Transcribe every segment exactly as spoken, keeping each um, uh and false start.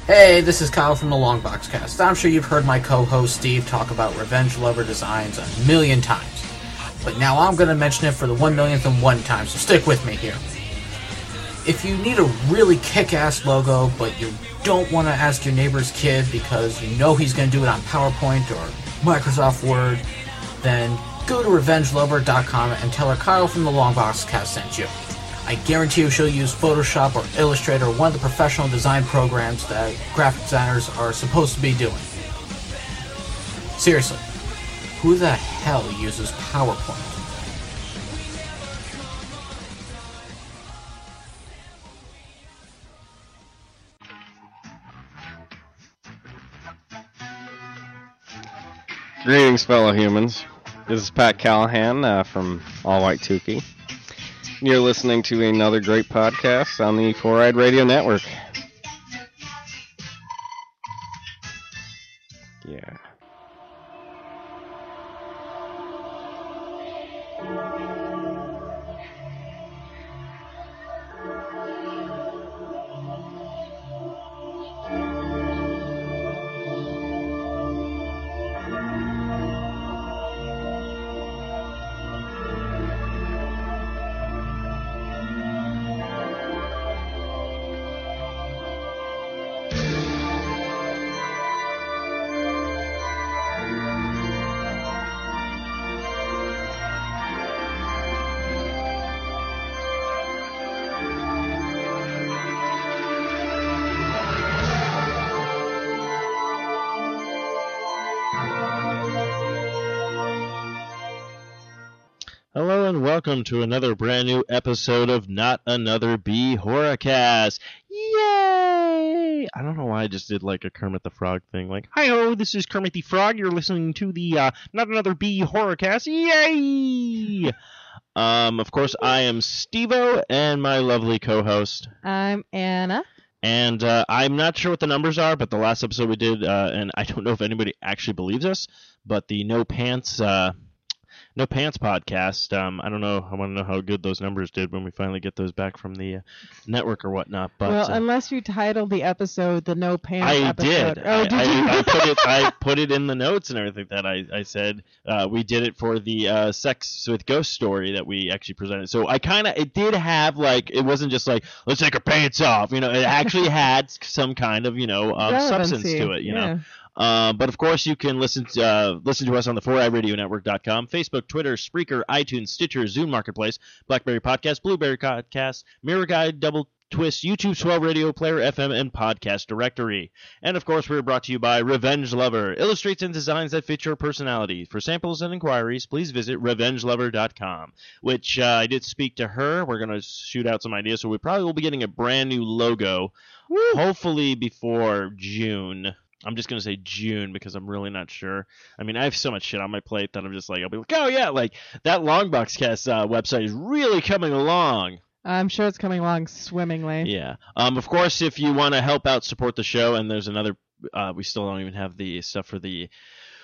Hey, this is Kyle from the Longbox Cast. I'm sure you've heard my co-host Steve talk about Revenge Lover designs a million times. But now I'm going to mention it for the one millionth and one time, so stick with me here. If you need a really kick-ass logo, but you don't want to ask your neighbor's kid because you know he's going to do it on PowerPoint or Microsoft Word, then go to revenge lover dot com and tell her Kyle from the Longbox Cast sent you. I guarantee you she'll use Photoshop or Illustrator or one of the professional design programs that graphic designers are supposed to be doing. Seriously, who the hell uses PowerPoint? Greetings, fellow humans. This is Pat Callahan uh, from All White Tukey. You're listening to another great podcast on the Four Eyed Radio Network. Yeah. Hello and welcome to another brand new episode of Not Another Bee Horrorcast. Yay! I don't know why I just did like a Kermit the Frog thing. Like, hi-ho, this is Kermit the Frog. You're listening to the uh, Not Another Bee Horrorcast. Yay! Um, of course, I am Steve-O and my lovely co-host. I'm Anna. And uh, I'm not sure what the numbers are, but the last episode we did, uh, and I don't know if anybody actually believes us, but the No Pants... Uh, No Pants podcast. Um, I don't know. I want to know how good those numbers did when we finally get those back from the uh, network or whatnot. But well, uh, unless you titled the episode the No Pants I episode. did. Oh, I, did I, you? I put it. I put it in the notes and everything that I, I said. Uh, we did it for the uh, Sex with Ghost story that we actually presented. So I kind of it did have like it wasn't just like let's take our pants off. You know, it actually had some kind of you know um, substance to it. You yeah. know. Uh, but of course, you can listen to, uh, listen to us on the four eye radio network dot com, Facebook, Twitter, Spreaker, iTunes, Stitcher, Zune Marketplace, BlackBerry Podcast, Blueberry Podcast, Mirror Guide, Double Twist, YouTube, Swell Radio, Player F M, and Podcast Directory. And of course, we're brought to you by Revenge Lover, illustrates and designs that fit your personality. For samples and inquiries, please visit revenge lover dot com, which uh, I did speak to her. We're going to shoot out some ideas, so we probably will be getting a brand new logo, Woo. hopefully before June. I'm just going to say June because I'm really not sure. I mean, I have so much shit on my plate that I'm just like, I'll be like, oh yeah, like that Longbox Cast uh, website is really coming along. I'm sure it's coming along swimmingly. Yeah. Um. Of course, if you want to help out support the show, and there's another, uh, we still don't even have the stuff for the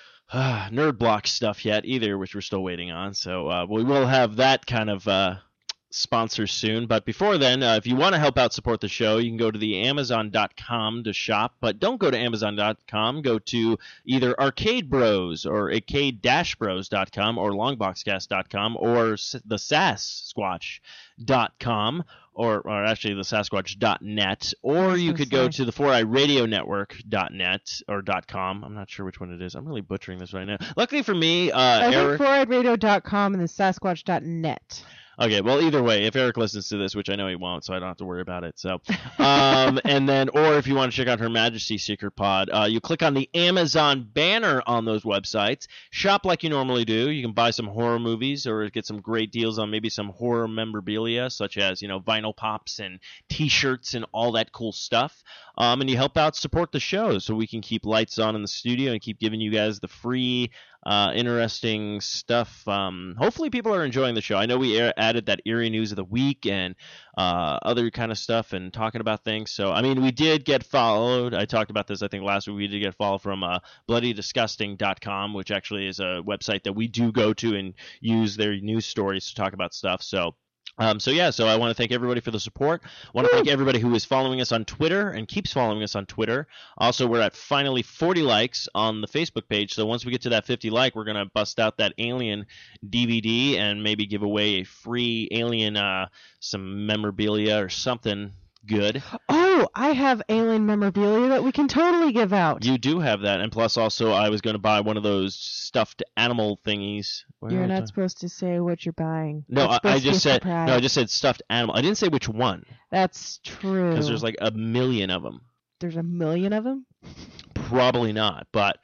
uh, Nerd Block stuff yet either, which we're still waiting on. So uh, we will have that kind of uh, sponsors soon. But before then, uh, if you want to help out support the show, you can go to the amazon dot com to shop. But don't go to amazon dot com. Go to either Arcade Bros or arcade dash bros dot com or longboxcast dot com or the Sasquatch dot com or, or actually the Sasquatch dot net. Or you could go to the four eye radio network dot net or .com. I'm not sure which one it is. I'm really butchering this right now. Luckily for me, uh, I Eric... think four eyed radio dot com and the Sasquatch dot net. Okay, well, either way, if Eric listens to this, which I know he won't, so I don't have to worry about it. So, um, and then, or if you want to check out Her Majesty's Secret Pod, uh, you click on the Amazon banner on those websites. Shop like you normally do. You can buy some horror movies or get some great deals on maybe some horror memorabilia, such as, you know, vinyl pops and T-shirts and all that cool stuff. Um, and you help out support the show so we can keep lights on in the studio and keep giving you guys the free uh, interesting stuff. Um, hopefully people are enjoying the show. I know we added that eerie news of the week and uh, other kind of stuff and talking about things. So, I mean, we did get followed. I talked about this, I think, last week. We did get followed from uh, bloody disgusting dot com, which actually is a website that we do go to and use their news stories to talk about stuff. So, Um, so yeah, so I want to thank everybody for the support. I want to thank everybody who is following us on Twitter and keeps following us on Twitter. Also, we're at finally forty likes on the Facebook page. So once we get to that fifty like, we're gonna bust out that Alien D V D and maybe give away a free Alien, uh, some memorabilia or something good. Oh, I have Alien memorabilia that we can totally give out. You do have that, and plus also I was going to buy one of those stuffed animal thingies. Where You're was not I? supposed to say what you're buying. No, That's I, I supposed to be just a said surprise. no. I just said stuffed animal. I didn't say which one That's true. because there's like a million of them. There's a million of them? Probably not, but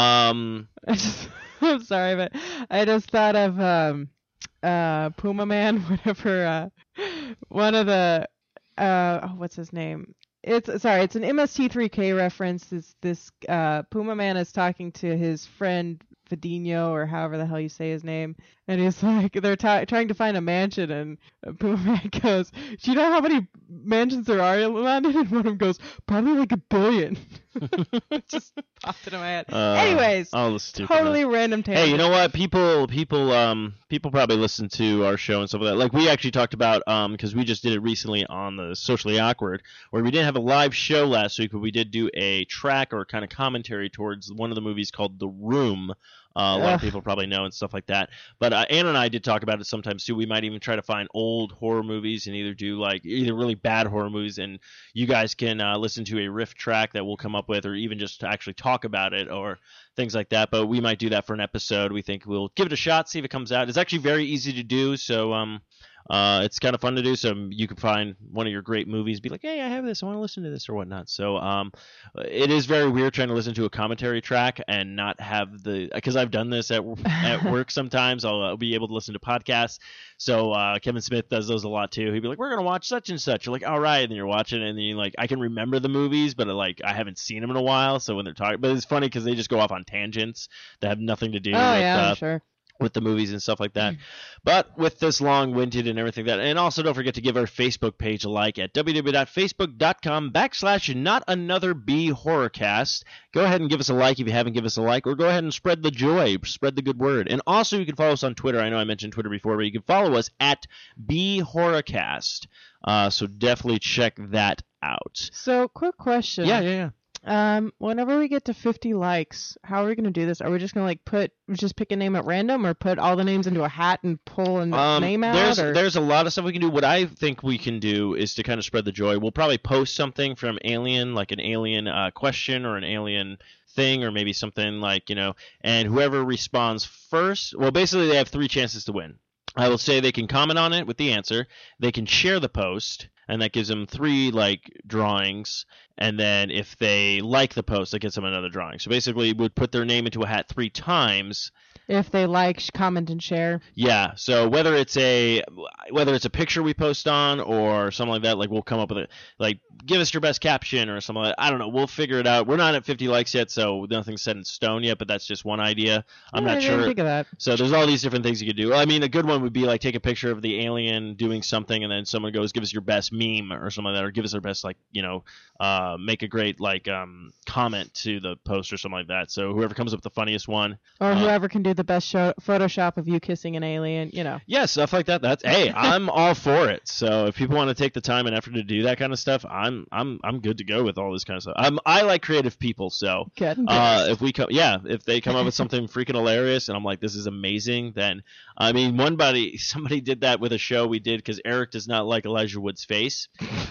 um, I just, I'm sorry, but I just thought of um, uh, Puma Man, whatever. Uh, one of the uh, oh, what's his name? It's sorry, it's an M S T three K reference. This this uh, Puma Man is talking to his friend Fedinho, or however the hell you say his name, and he's like, they're t- trying to find a mansion, and Puma Man goes, "Do you know how many mansions there are in London?" And one of them goes, "Probably like a billion." Just popped into my head. uh, Anyways, all the stupid. totally random tangent. Hey, you know what? People, people, um, people probably listen to our show and stuff like that. Like we actually talked about, um, because we just did it recently on the Socially Awkward, where we didn't have a live show last week, but we did do a track or kind of commentary towards one of the movies called The Room. Uh, a lot Ugh. of people probably know and stuff like that. But uh, Anna and I did talk about it sometimes too. We might even try to find old horror movies and either do like either really bad horror movies, and you guys can uh, listen to a riff track that we'll come up with, or even just to actually talk about it or things like that. But we might do that for an episode. We think we'll give it a shot, see if it comes out. It's actually very easy to do, so um, uh, it's kind of fun to do. So you can find one of your great movies, be like, hey, I have this, I want to listen to this or whatnot. So um, it is very weird trying to listen to a commentary track and not have the, because I've done this at at work sometimes. I'll uh, be able to listen to podcasts. So uh, Kevin Smith does those a lot too. He'd be like, we're gonna watch such and such. You're like, all right, and then you're watching it, and then you like, I can remember the movies, but like I haven't seen them in a while. So when they're talking, but it's funny because they just go off on tangents that have nothing to do Oh with yeah, uh, I'm sure. with the movies and stuff like that. But with this long-winded and everything that, and also don't forget to give our Facebook page a like at www.facebook.com backslash not another B horrorcast. Go ahead and give us a like if you haven't given us a like, or go ahead and spread the joy, spread the good word. And also you can follow us on Twitter. I know I mentioned Twitter before, but you can follow us at B horrorcast. Uh, so definitely check that out. So, quick question. Yeah, yeah, yeah. Um, whenever we get to fifty likes, how are we gonna do this? Are we just gonna like put just pick a name at random, or put all the names into a hat and pull a Um, name out? there's or? there's a lot of stuff we can do. What I think we can do is to kind of spread the joy. We'll probably post something from Alien, like an Alien uh, question or an Alien thing, or maybe something like, you know, and whoever responds first, well, basically they have three chances to win. I will say they can comment on it with the answer. They can share the post, and that gives them three like drawings. And then if they like the post, that gets them another drawing. So basically, would put their name into a hat three times. If they like, sh- comment, and share. Yeah. So whether it's a whether it's a picture we post on or something like that, like we'll come up with it. Like, give us your best caption or something like that. I don't know. We'll figure it out. We're not at fifty likes yet, so nothing's set in stone yet. But that's just one idea. I'm Yeah, I not didn't sure. think of that. So there's all these different things you could do. I mean, a good one would be like take a picture of the alien doing something, and then someone goes, "Give us your best meme" or something like that, or give us their best, like, you know, uh, make a great like um, comment to the post or something like that. So whoever comes up with the funniest one, Or uh, whoever can do the best show- Photoshop of you kissing an alien, you know. yeah, stuff like that. That's hey, I'm all for it. So if people want to take the time and effort to do that kind of stuff, I'm I'm I'm good to go with all this kind of stuff. I'm I like creative people, so. Good. Uh, if we come, yeah, if they come up with something freaking hilarious, and I'm like, this is amazing, then I mean, one buddy, somebody did that with a show we did because Eric does not like Elijah Wood's face.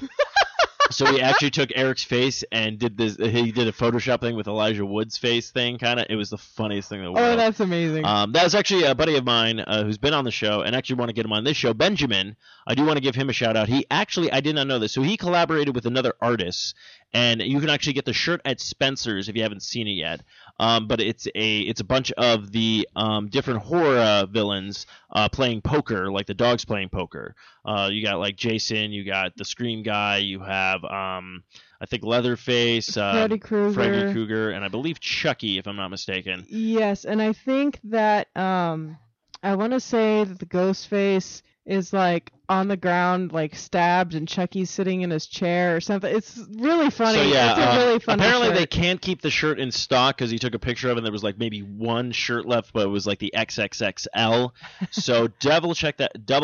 So we actually took Eric's face and did this. He did a Photoshop thing with Elijah Wood's face thing, kind of. It was the funniest thing in the world. Oh, that's amazing. Um, that was actually a buddy of mine uh, who's been on the show, and actually want to get him on this show, Benjamin. I do want to give him a shout out. He actually, I did not know this, so he collaborated with another artist, and you can actually get the shirt at Spencer's if you haven't seen it yet. Um, but it's a it's a bunch of the um, different horror uh, villains uh, playing poker, like the dogs playing poker. Uh, you got like Jason, you got the Scream guy, you have um, I think Leatherface, uh, Freddy Krueger. Freddy Krueger, and I believe Chucky, if I'm not mistaken. Yes, and I think that um, I want to say that the ghost face is like on the ground, like stabbed, and Chucky's sitting in his chair or something. It's really funny. So yeah, it's a uh, really funny apparently shirt. they can't keep the shirt in stock because he took a picture of it and there was like maybe one shirt left, but it was like the X X X L. So double check that, double ch-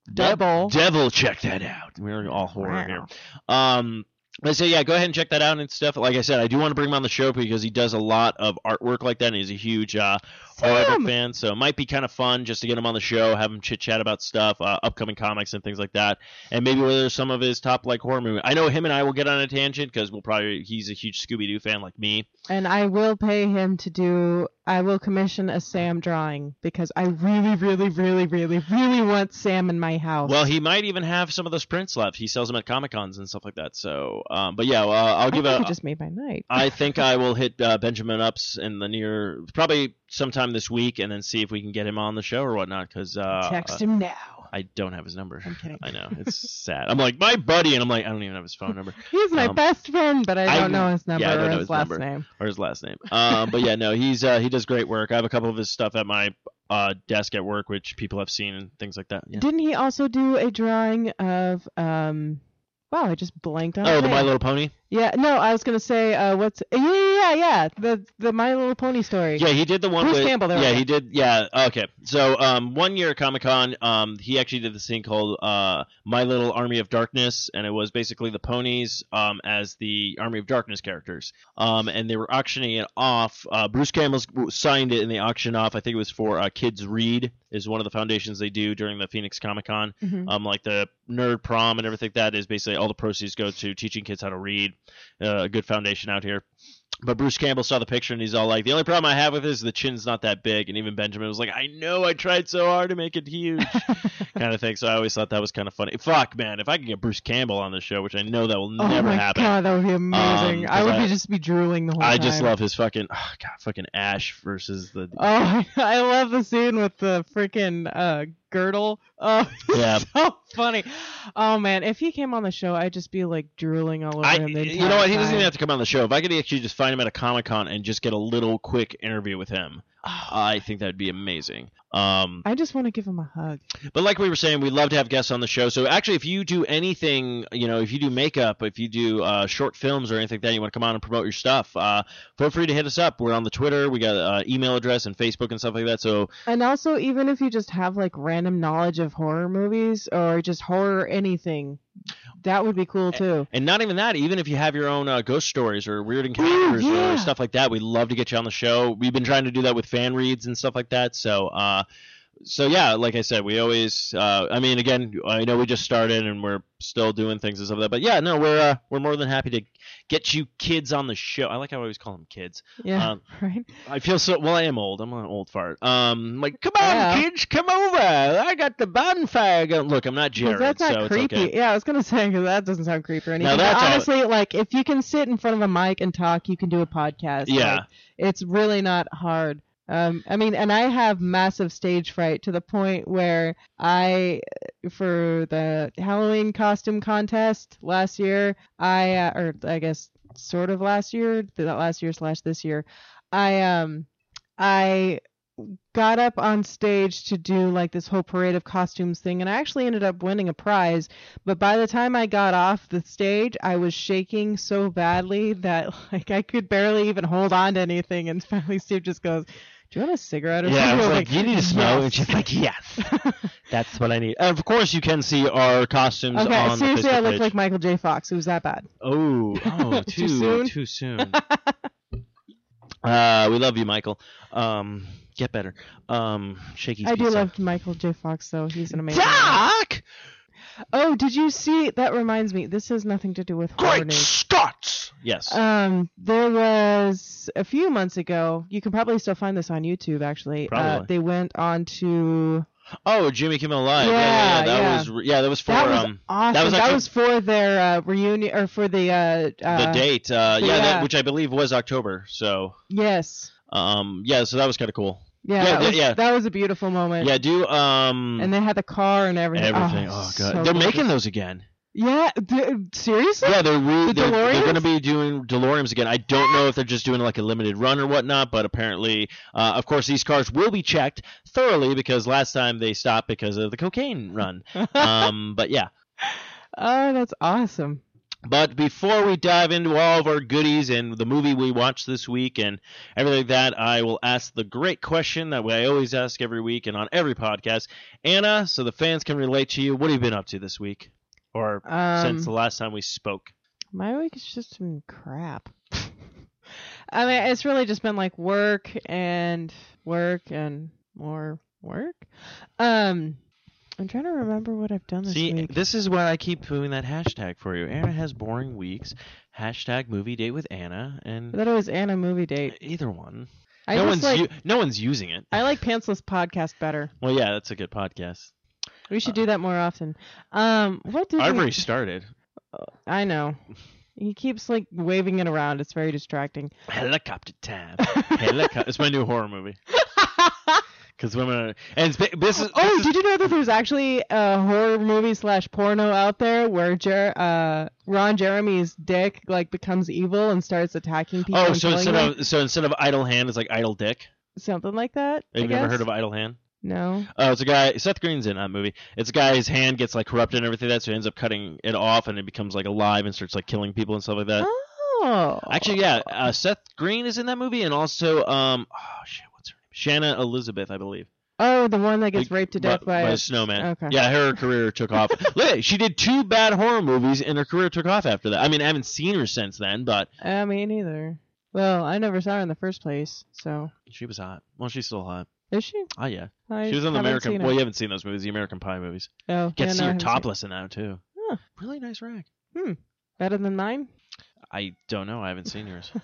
Devil. Devil, check that out. We're all horror Wow. here. Um, I say, yeah, go ahead and check that out and stuff. Like I said, I do want to bring him on the show because he does a lot of artwork like that, and he's a huge uh, horror Sam! book fan. So it might be kind of fun just to get him on the show, have him chit chat about stuff, uh, upcoming comics and things like that, and maybe whether some of his top like horror movies. I know him and I will get on a tangent because we'll probably he's a huge Scooby Doo fan like me. And I will pay him to do. I will commission a Sam drawing because I really, really, really, really, really want Sam in my house. Well, he might even have some of those prints left. He sells them at Comic Cons and stuff like that. So, um, but yeah, uh, I'll I give think a. it just made my night. I think I will hit uh, Benjamin Ups in the near, probably sometime this week, and then see if we can get him on the show or whatnot. Because uh, Text uh, him now. I don't have his number. I'm kidding. I know it's sad. I'm like my buddy, and I'm like I don't even have his phone number He's my um, best friend, but I I don't know his number yeah, I don't or know his, his last number. name. or his last name. Um, but yeah, no, he's uh, he does great work. I have a couple of his stuff at my uh, desk at work, which people have seen and things like that. Yeah. Didn't he also do a drawing of um? Wow, I just blanked on. Oh, his the name. My Little Pony. Yeah, no, I was gonna say uh, what's yeah, yeah, yeah, yeah, the the My Little Pony story. Yeah, he did the one Bruce with Campbell, there we yeah, go. he did yeah, okay. So um one year at Comic Con, um he actually did this thing called uh My Little Army of Darkness, and it was basically the ponies um as the Army of Darkness characters. Um and they were auctioning it off. Uh Bruce Campbell signed it in the auction off. I think it was for uh, Kids Read is one of the foundations they do during the Phoenix Comic Con. Mhm. Um like the nerd prom and everything like that is basically all the proceeds go to teaching kids how to read. Uh, a good foundation out here. But Bruce Campbell saw the picture and he's all like, the only problem I have with this is the chin's not that big. And even Benjamin was like, I know, I tried so hard to make it huge, kind of thing. So I always thought that was kind of funny. Fuck, man, if I could get Bruce Campbell on the show, which I know that will Oh never my happen. god, that would be amazing. Um, I 'cause would I- be just be drooling the whole I time. just love his fucking, oh, God, fucking Ash versus the. Oh, I love the scene with the freaking uh, girdle. Oh, Yeah. so funny. Oh man, if he came on the show, I'd just be like drooling all over I, him. The you know what? He doesn't entire even have to come on the show. If I could actually just find him at a Comic Con and just get a little quick interview with him, I think that'd be amazing. Um, I just want to give him a hug. But like we were saying, we'd love to have guests on the show. So actually, if you do anything, you know, if you do makeup, if you do uh, short films or anything like that, you want to come on and promote your stuff, uh, feel free to hit us up. We're on the Twitter. We got uh, email address and Facebook and stuff like that. So And also, even if you just have like random knowledge of horror movies or just horror anything, that would be cool too. and not even that, even if you have your own uh, ghost stories or weird encounters Ooh, yeah. or stuff like that, we'd love to get you on the show. We've been trying to do that with fan reads and stuff like that. So, uh, so yeah, like I said, we always. Uh, I mean, again, I know we just started and we're still doing things and stuff like that. But yeah, no, we're uh, we're more than happy to get you kids on the show. I like how I always call them kids. Yeah, Um, right. I feel so. Well, I am old. I'm an old fart. Um, like, come on, Yeah. kids, come over. I got the bonfire going. Look, I'm not 'Cause Jared, that's not so creepy. it's okay. Yeah, I was gonna say 'cause that doesn't sound creepy or anything. that's But how- honestly, like if you can sit in front of a mic and talk, you can do a podcast. Yeah. Like, it's really not hard. Um, I mean, and I have massive stage fright to the point where I, for the Halloween costume contest last year, I, uh, or I guess sort of last year, that last year slash this year, I, um, I got up on stage to do like this whole parade of costumes thing, and I actually ended up winning a prize. But by the time I got off the stage, I was shaking so badly that like I could barely even hold on to anything. And finally, Steve just goes, "Do you want a cigarette or Yeah, I something?" was I like, you need to smoke, and she's like, yes, that's what I need. And of course, you can see our costumes Okay, on seriously, the I Facebook look page. like Michael J. Fox. It was that bad. Oh, oh, Too too soon? Too soon. uh, we love you, Michael. Um, get better. Um, Shakey's I do pizza. love Michael J. Fox, though. He's an amazing. Doc! Oh, did you see? That reminds me. This has nothing to do with horror Great news. Scots! Yes. Um, there was a few months ago. You can probably still find this on YouTube. Actually, uh, Probably. they went on to. oh, Jimmy Kimmel Live. Yeah, Yeah, yeah, yeah. That yeah. was re- yeah, that was for That was um awesome. that was actually- for their uh, reunion or for the uh, uh the date. Uh, yeah, yeah. That, which I believe was October. So Yes. um, yeah, so that was kind of cool. Yeah. Yeah, that, th- was, yeah. that was a beautiful moment. Yeah, do um And they had the car and everything. everything. Oh, Oh, so god, they're gorgeous. making those again. Yeah. D- seriously? Yeah, they're re- The they're, they're DeLoreans? going to be doing DeLoreans again. I don't know if they're just doing like a limited run or whatnot, but apparently, uh, of course, these cars will be checked thoroughly because last time they stopped because of the cocaine run. um, but yeah, Oh, that's awesome. But before we dive into all of our goodies and the movie we watched this week and everything like that, I will ask the great question that I always ask every week and on every podcast. Anna, so the fans can relate to you, what have you been up to this week? Or Um, since the last time we spoke? My week has just been crap. I mean, it's really just been like work and work and more work. Um, I'm trying to remember what I've done this See, week. this is why I keep doing that hashtag for you. Anna has boring weeks. Hashtag movie date with Anna, and I thought it was Anna movie date. either one. I no just one's like u- no one's using it. I like Pantsless Podcast better. Well, yeah, that's a good podcast. We should do that more often. Um, what did I've we... already started. I know. He keeps like waving it around. It's very distracting. Helicopter time. Helicopter. It's my new horror movie. Because women are, and it's, ba- this is. Oh, this is, did you know that there's actually a horror movie slash porno out there where Jer- uh, Ron Jeremy's dick like becomes evil and starts attacking people? oh, and so killing instead them? of so instead of idle hand, it's like idle dick. Something like that. Have you I never guess? heard of idle hand? No. Oh, it's a guy. Seth Green's in that movie. It's a guy. His hand gets like corrupted and everything. That so he ends up cutting it off, and it becomes like alive and starts like killing people and stuff like that. Oh. Actually, yeah. Uh, Seth Green is in that movie, and also um, oh shit, what's her name? Shanna Elizabeth, I believe. Oh, the one that gets Like, raped to death by, by a... a snowman. Okay. Yeah, her career took off. Look, she did two bad horror movies, and her career took off after that. I mean, I haven't seen her since then, but I mean, neither. Well, I never saw her in the first place, so. she was hot. Well, she's still hot. Is she? Oh yeah, I she was in the haven't American. seen Well, her. you haven't seen those movies, the American Pie movies. Oh, Get yeah, to see no, I her haven't seen topless in that too. Huh. Really nice rack. Hmm. Better than mine? I don't know. I haven't seen yours.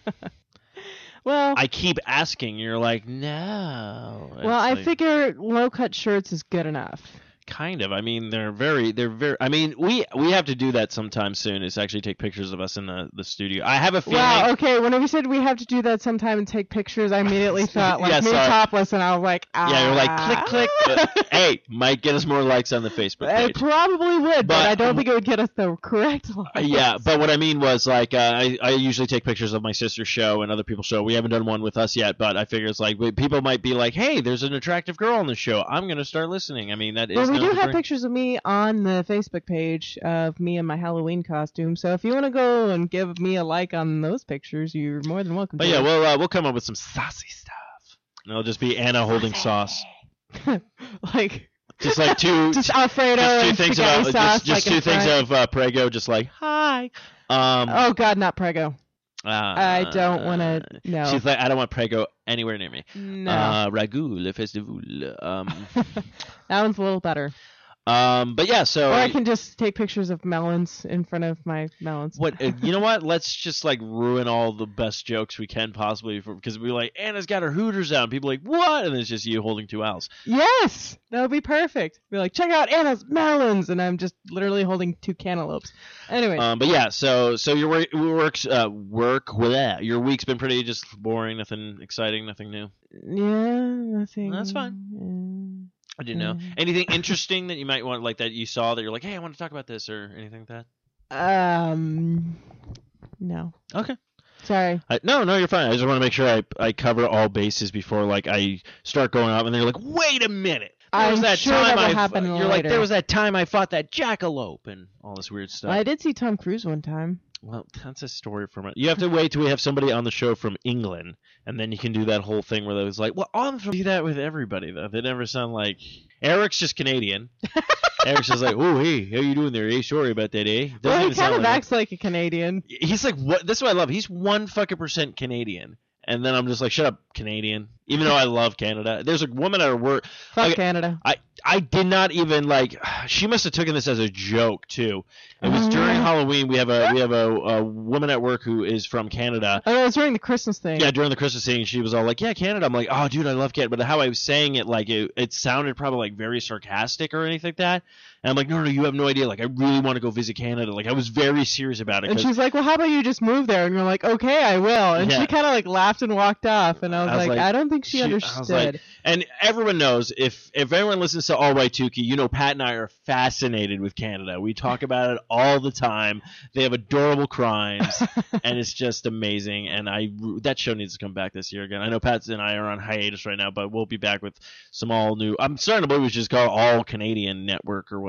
Well, I keep asking. You're like, no. well, It's I like, figure low-cut shirts is good enough. kind of. I mean, they're very, they're very. I mean, we we have to do that sometime soon. Is actually take pictures of us in the, the studio. I have a feeling. Wow, okay, whenever you said we have to do that sometime and take pictures, I immediately thought, like, Yeah, me sorry. topless, and I was like, ah. Yeah, you're like click click. Hey, might get us more likes on the Facebook It page. probably would, but, But- I don't think it would get us the correct one. Uh, yeah, but what I mean was like uh, I I usually take pictures of my sister's show and other people's show. We haven't done one with us yet, but I figure it's like we- people might be like, hey, there's an attractive girl on the show. I'm gonna start listening. I mean, that is. Well, we known do to have bring- pictures of me on the Facebook page of me in my Halloween costume, so if you want to go and give me a like on those pictures, you're more than welcome But to. yeah, we'll uh, we'll come up with some saucy stuff. And it'll just be Anna holding sauce, like just like two just Alfredo just two and things spaghetti about sauce, just, just like two in things front. of uh, Prego, just like hi. Um, Oh God, not Prego. uh, I don't want to. No. She's like, I don't want Prego anywhere near me. no. Uh, Ragout le festival. Um, that one's a little better. um, but yeah, so Or I can just take pictures of melons in front of my melons. what? Uh, you know what? Let's just like ruin all the best jokes we can possibly for, because we're like Anna's got her Hooters out, and people are like what? And it's just you holding two owls. Yes, that would be perfect. Be like, check out Anna's melons, and I'm just literally holding two cantaloupes. Anyway, Um, but yeah, so so your work works uh work with that. Your week's been pretty just boring, nothing exciting, nothing new. yeah, nothing. That's fine. I didn't know Mm. anything interesting that you might want, like that you saw that you're like, hey, I want to talk about this or anything like that. Um, no. Okay. Sorry. I, no, no, you're fine. I just want to make sure I I cover all bases before like I start going up, and they're like, wait a minute. There was I'm that sure time that will I happen you're like later. there was that time I fought that jackalope and all this weird stuff. I did see Tom Cruise one time. Well, that's a story from it. You have to wait till we have somebody on the show from England, and then you can do that whole thing where they was like, well, I'm from do that with everybody though. They never sound like Eric's just Canadian. Eric's just like, oh hey, how you doing there? Hey, sorry about that, eh? Doesn't Well, he even sound kind of like acts like a Canadian. He's like, what? This is what I love. He's one fucking percent Canadian. And then I'm just like, shut up, Canadian. Even though I love Canada. There's a woman at her work. Fuck like, Canada. I, I did not even like. She must have taken this as a joke too. It was Oh, during yeah. Halloween. We have a we have a, a woman at work who is from Canada. Oh, it was during the Christmas thing. Yeah, during the Christmas thing, she was all like, "Yeah, Canada." I'm like, "Oh, dude, I love Canada." But how I was saying it, like it, it sounded probably like very sarcastic or anything like that. And I'm like, "No, no, you have no idea. Like, I really want to go visit Canada. Like, I was very serious about it." And 'cause- she's like, well, how about you just move there? And you're like, okay, I will. And Yeah. she kind of like laughed and walked off. And I was, I was like, like, I don't think she, she- I was understood. like- and everyone knows if if everyone listens to All White Tukey, you know Pat and I are fascinated with Canada. We talk about it all the time. They have adorable crimes, and it's just amazing. And I that show needs to come back this year again. I know Pat and I are on hiatus right now, but we'll be back with some all new. I'm starting to believe we should just call it All Canadian Network or whatnot.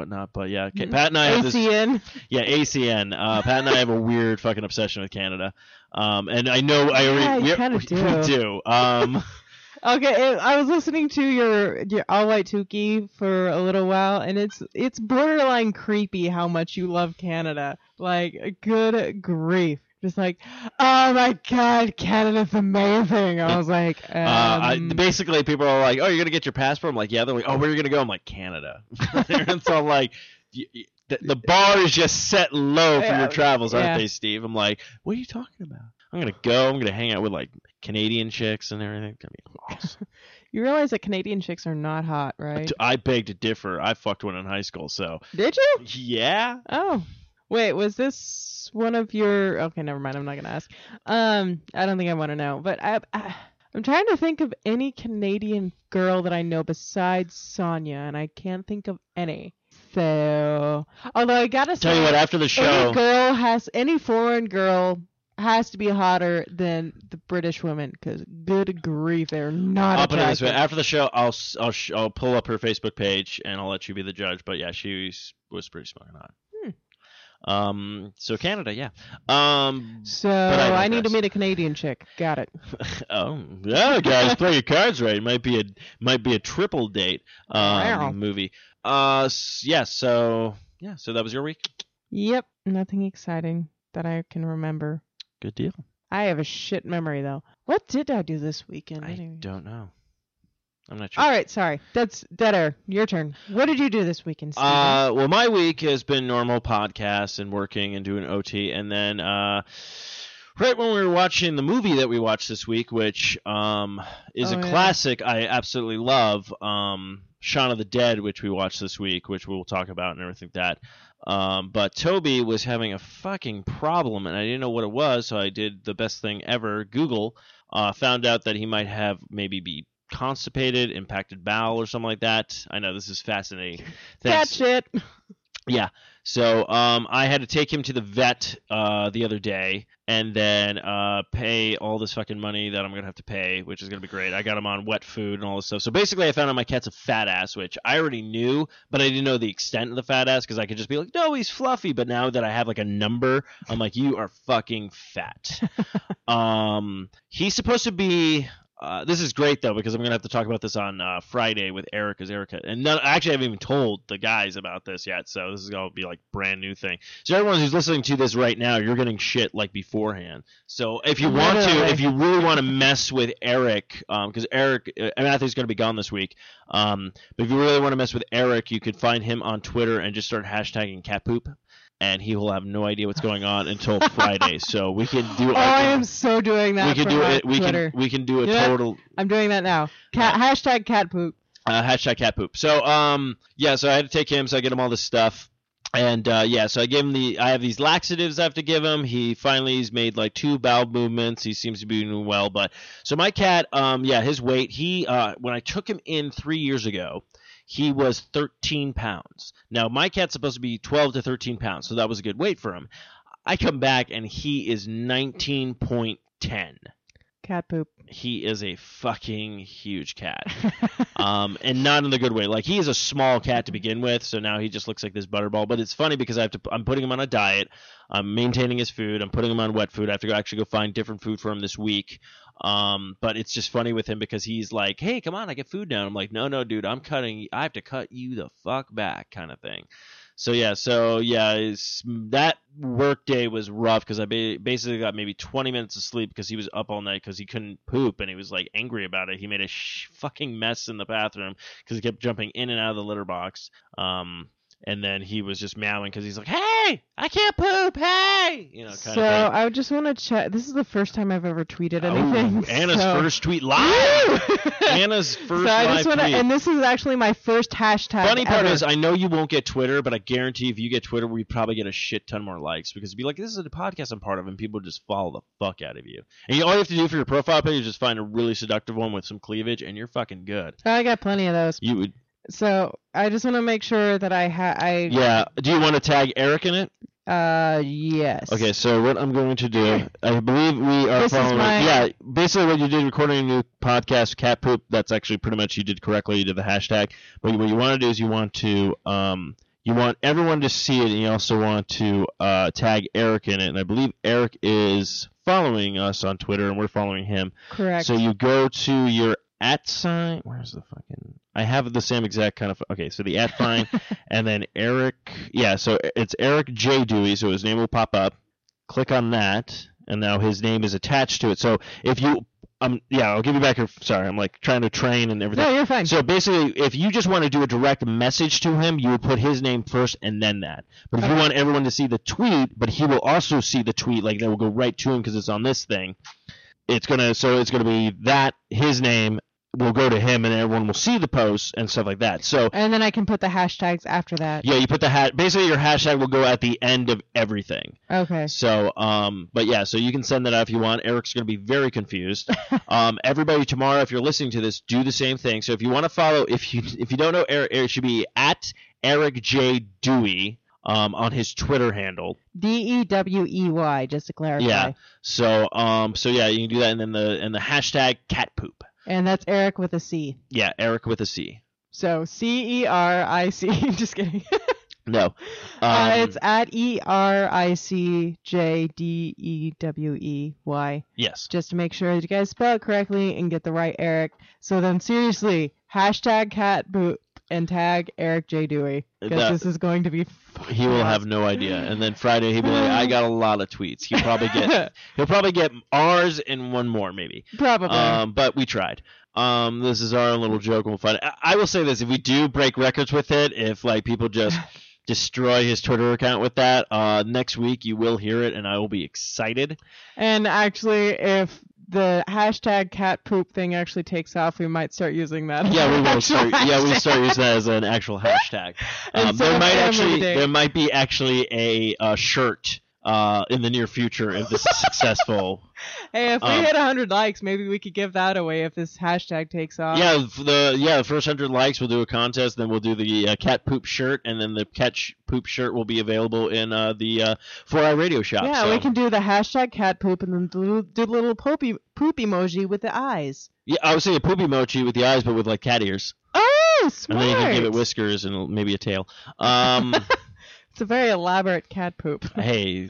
whatnot. But yeah, Ca- Pat and I have this. A C N. Yeah, A C N. Uh, Pat and I have a weird fucking obsession with Canada. Um, and I know I Yeah, already you we, kinda we, do. we do. Um, Okay, I was listening to your your All White Tukey for a little while, and it's it's borderline creepy how much you love Canada. Like, good grief. Just like, oh my god, Canada's amazing. I was like, um, uh, I, basically, people are like, "Oh, you're gonna get your passport?" I'm like, "Yeah." They're like, "Oh, where are you gonna go?" I'm like, "Canada." And so I'm like, y- y- the, the bar is just set low for Yeah, your travels, aren't yeah. they, Steve? I'm like, "What are you talking about?" I'm gonna go. I'm gonna hang out with like Canadian chicks and everything. It's gonna be awesome. you realize that Canadian chicks are not hot, right? I beg to differ. I fucked one in high school, so Did you? yeah. Oh, wait, was this one of your? Okay, never mind. I'm not gonna ask. Um, I don't think I want to know. But I, I, I'm trying to think of any Canadian girl that I know besides Sonia, and I can't think of any. So, although I gotta say, Tell you what, after the show, any girl has any foreign girl has to be hotter than the British women, because good grief, they're not I'll put it this way: attractive. after the show, I'll s- I'll sh- I'll pull up her Facebook page and I'll let you be the judge. But yeah, she was, was pretty smoking hot. Hmm. Um, so Canada, yeah. Um, So I I, need to digress. meet a Canadian chick. Got it. oh yeah, guys, play your cards right. Might be a might be a triple date um Wow. movie. Uh, s- yeah. So yeah, so that was your week. Yep, nothing exciting that I can remember. Good deal. I have a shit memory though. What did I do this weekend? I anyway? don't know. I'm not sure. All right, sorry. That's dead air. Your turn. What did you do this weekend, Steven? Uh, well, my week has been normal podcasts and working and doing O T, and then uh, right when we were watching the movie that we watched this week, which um is Oh, a yeah. classic I absolutely love, um, Shaun of the Dead, which we watched this week, which we'll talk about and everything like that. Um, but Toby was having a fucking problem, and I didn't know what it was, so I did the best thing ever, Google. Uh, found out that he might have maybe be constipated, impacted bowel, or something like that. I know this is fascinating. Cat Thanks. shit. Yeah. So um, I had to take him to the vet uh, the other day, and then uh, pay all this fucking money that I'm gonna have to pay, which is gonna be great. I got him on wet food and all this stuff. So basically, I found out my cat's a fat ass, which I already knew, but I didn't know the extent of the fat ass because I could just be like, no, he's fluffy. But now that I have like a number, I'm like, you are fucking fat. um, he's supposed to be. Uh, this is great though because I'm gonna have to talk about this on uh, Friday with Eric, because Erica and none, actually I haven't even told the guys about this yet, so this is gonna be like brand new thing. So everyone who's listening to this right now, you're getting shit like beforehand. So if you want to, Literally. if you really want to mess with Eric, because um, Eric uh, Matthew's gonna be gone this week, um, but if you really want to mess with Eric, you could find him on Twitter and just start hashtagging cat poop. And he will have no idea what's going on until Friday. So we can do. Oh, I am so doing that. We can for do my it. We Twitter. can. We can do a Yeah. total. I'm doing that now. Cat hashtag cat poop. Uh, hashtag cat poop. So um yeah, so I had to take him, so I get him all this stuff, and uh, yeah, so I gave him the. I have these laxatives I have to give him. He finally has made like two bowel movements. He seems to be doing well, but so my cat, um yeah, his weight. He uh when I took him in three years ago, he was thirteen pounds. Now my cat's supposed to be twelve to thirteen pounds, so that was a good weight for him. I come back and he is nineteen point one zero. Cat poop. He is a fucking huge cat. Um, and not in the good way. Like, he is a small cat to begin with, so now he just looks like this butterball. But it's funny because I have to. I'm putting him on a diet. I'm maintaining his food. I'm putting him on wet food. I have to go actually go find different food for him this week. Um, but it's just funny with him because he's like, "Hey, come on, I get food now." I'm like, "No, no, dude, I'm cutting. I have to cut you the fuck back," kind of thing. So yeah, so yeah, it's, that work day was rough because I ba- basically got maybe twenty minutes of sleep because he was up all night because he couldn't poop and he was like angry about it. He made a sh- fucking mess in the bathroom because he kept jumping in and out of the litter box. Um, and then he was just meowing because he's like, "Hey, I can't poop, hey!" You know, kind So of thing. I just want to check. This is the first time I've ever tweeted anything. Oh, Anna's so. first tweet live. Anna's first so I live just want to, tweet. and this is actually my first hashtag. Funny part ever. is, I know you won't get Twitter, but I guarantee if you get Twitter, we probably get a shit ton more likes because it'd be like, this is a podcast I'm part of, and people just follow the fuck out of you. And you, all you have to do for your profile page is just find a really seductive one with some cleavage, and you're fucking good. I got plenty of those. You would, So I just want to make sure that I ha I yeah. Do you want to tag Eric in it? uh yes. Okay, so what I'm going to do, I believe we are This is following. my- Yeah, basically what you did recording a new podcast, cat poop. That's actually pretty much you did correctly. You did the hashtag, but what you want to do is you want to um you want everyone to see it, and you also want to uh, tag Eric in it. And I believe Eric is following us on Twitter, and we're following him. Correct. So you go to your at sign. Where's the fucking? I have the same exact kind of. Okay, so the at sign, and then Eric. Yeah, so it's Eric J Dewey. So his name will pop up. Click on that, and now his name is attached to it. So if you Um, yeah, I'll give you back your. Sorry, I'm like trying to train and everything. No, you're fine. So basically, if you just want to do a direct message to him, you would put his name first and then that. But if Okay. you want everyone to see the tweet, but he will also see the tweet, like that will go right to him because it's on this thing. It's gonna. So it's gonna be that his name will go to him, and everyone will see the post and stuff like that. So And then I can put the hashtags after that. yeah, you put the hat. Basically, your hashtag will go at the end of everything. Okay. So, um, but yeah, so you can send that out if you want. Eric's going to be very confused. um, everybody tomorrow, if you're listening to this, do the same thing. So if you want to follow, if you if you don't know Eric, it should be at Eric J Dewey um, on his Twitter handle. D E W E Y, just to clarify. Yeah. So, um, so yeah, you can do that, and then the and the hashtag cat poop. And that's Eric with a C. Yeah, Eric with a C. So C E R I C. Just kidding. No. Um, uh, it's at E R I C J D E W E Y. yes. Just to make sure that you guys spell it correctly and get the right Eric. So then seriously, hashtag cat boot and tag Eric J Dewey. Because That- this is going to be fucking He will have awesome. no idea, and then Friday he'll be like, "I got a lot of tweets." He'll probably get he'll probably get ours and one more maybe. Probably. Um, but we tried. Um, this is our own little joke, and we'll find it. I, I will say this: if we do break records with it, if like people just destroy his Twitter account with that, uh, next week you will hear it, and I will be excited. And actually, if the hashtag cat poop thing actually takes off, we might start using that. Yeah, we will Actual start. Yeah, we hashtag. start using that as an actual hashtag. Um, Instead there of might Family actually Day. there might be actually a uh, shirt uh, in the near future if this is successful. Hey, if we Um, hit one hundred likes, maybe we could give that away if this hashtag takes off. Yeah, f- the yeah the first hundred likes we'll do a contest, then we'll do the uh, cat poop shirt, and then the cat sh- poop shirt will be available in uh, the uh, four eye radio shop. Yeah, so. we can do the hashtag cat poop and then do, do the little poopy, poop emoji with the eyes. Yeah, I would say a poopy mochi with the eyes, but with like cat ears, Oh, smart. and then you can give it whiskers and maybe a tail. Um, It's a very elaborate cat poop. hey,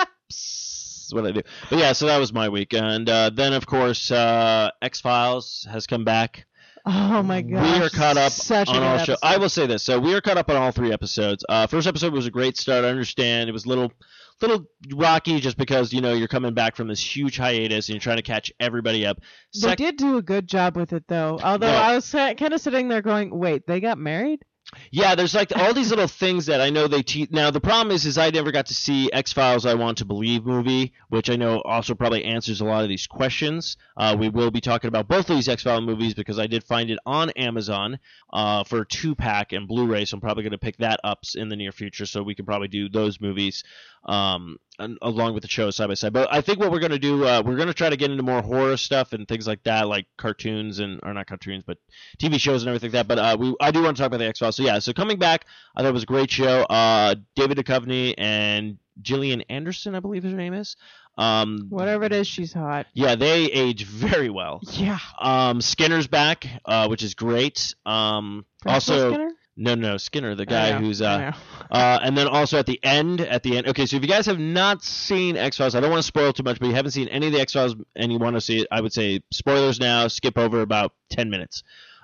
psst, what I do. But yeah, so that was my week, and uh, then of course uh, X Files has come back. Oh my gosh. We are caught up Such a on good all shows. episode. I will say this: so we are caught up on all three episodes. Uh, first episode was a great start. I understand it was a little, little rocky just because you know you're coming back from this huge hiatus and you're trying to catch everybody up. They Sec- did do a good job with it, though. Although No. I was kind of sitting there going, wait, they got married? Yeah, there's like all these little things that I know they teach. Now the problem is, is I never got to see X Files: I Want to Believe movie, which I know also probably answers a lot of these questions. Uh, we will be talking about both of these X Files movies because I did find it on Amazon uh, for a two pack and Blu-ray, so I'm probably going to pick that up in the near future, so we can probably do those movies um, and, along with the show side by side. But I think what we're going to do, uh, we're going to try to get into more horror stuff and things like that, like cartoons and or not cartoons, but T V shows and everything like that. But uh, we I do want to talk about the X Files. So yeah, so coming back, I thought it was a great show. Uh, David Duchovny and Gillian Anderson, I believe her name is. Um, Whatever it is, she's hot. yeah, they age very well. Yeah. Um, Skinner's back, uh, which is great. Um, Principal also, Skinner? no, no, Skinner, the I guy know, who's I uh, know. uh, and then also at the end, at the end. Okay, so if you guys have not seen X Files, I don't want to spoil too much, but you haven't seen any of the X Files and you want to see it, I would say spoilers now. Skip over about ten minutes.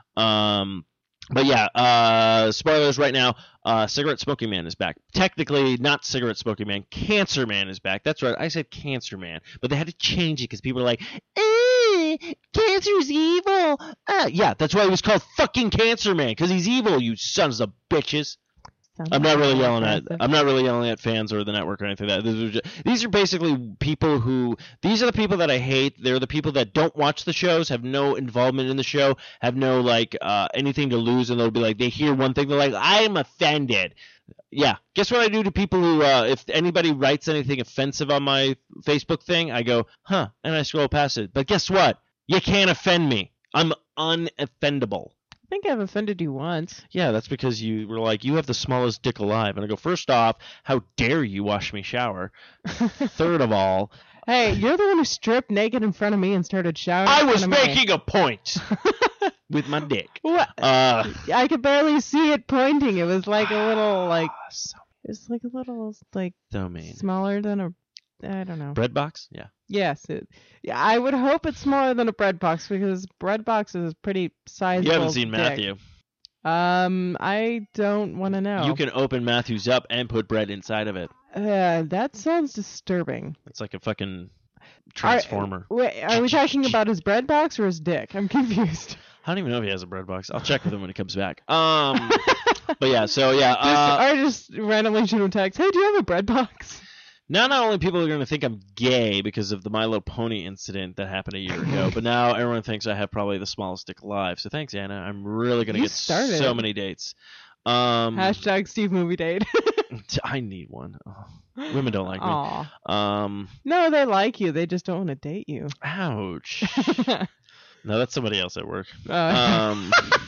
Um, but yeah, uh, spoilers right now. Uh, Cigarette Smoking Man is back. Technically, not Cigarette Smoking Man. Cancer Man is back. That's right. I said Cancer Man, but they had to change it because people were like, eh, Cancer's evil. Uh, yeah, that's why he was called fucking Cancer Man because he's evil. You sons of bitches. Sounds I'm not really like yelling at. offensive. I'm not really yelling at fans or the network or anything like that. These are, just, these are basically people who. These are the people that I hate. They're the people that don't watch the shows, have no involvement in the show, have no like uh, anything to lose, and they'll be like, they hear one thing, they're like, I'm offended. Yeah. Guess what I do to people who, uh, if anybody writes anything offensive on my Facebook thing, I go, huh, and I scroll past it. But guess what? You can't offend me. I'm unoffendable. I think I've offended you once. Yeah, that's because you were like, you have the smallest dick alive. And I go, first off, how dare you wash me shower? Third of all, Hey, you're the one who stripped naked in front of me and started showering. I in was front of me. making a point. with my dick. What? Uh, I could barely see it pointing. It was like a little, like, so, it's like a little, like, so mean. smaller than a, I don't know. Bread box? Yeah. Yes. It, yeah, I would hope it's smaller than a bread box because bread box is pretty sizable. You haven't seen dick. Matthew. Um, I don't want to know. You can open Matthew's up and put bread inside of it. Uh, that sounds disturbing. It's like a fucking transformer. Are, wait, are we talking about his bread box or his dick? I'm confused. I don't even know if he has a bread box. I'll check with him when he comes back. Um, but yeah, so yeah. Just, Uh, or just randomly shoot him a text. Hey, do you have a bread box? now, not only people are going to think I'm gay because of the My Little Pony incident that happened a year ago, but now everyone thinks I have probably the smallest dick alive. So thanks, Anna. I'm really going to You get started so it. many dates. Um, Hashtag Steve movie date. I need one. Oh, women don't like me. Aw. Um, No, they like you. They just don't want to date you. ouch. No, that's somebody else at work. Uh, Um,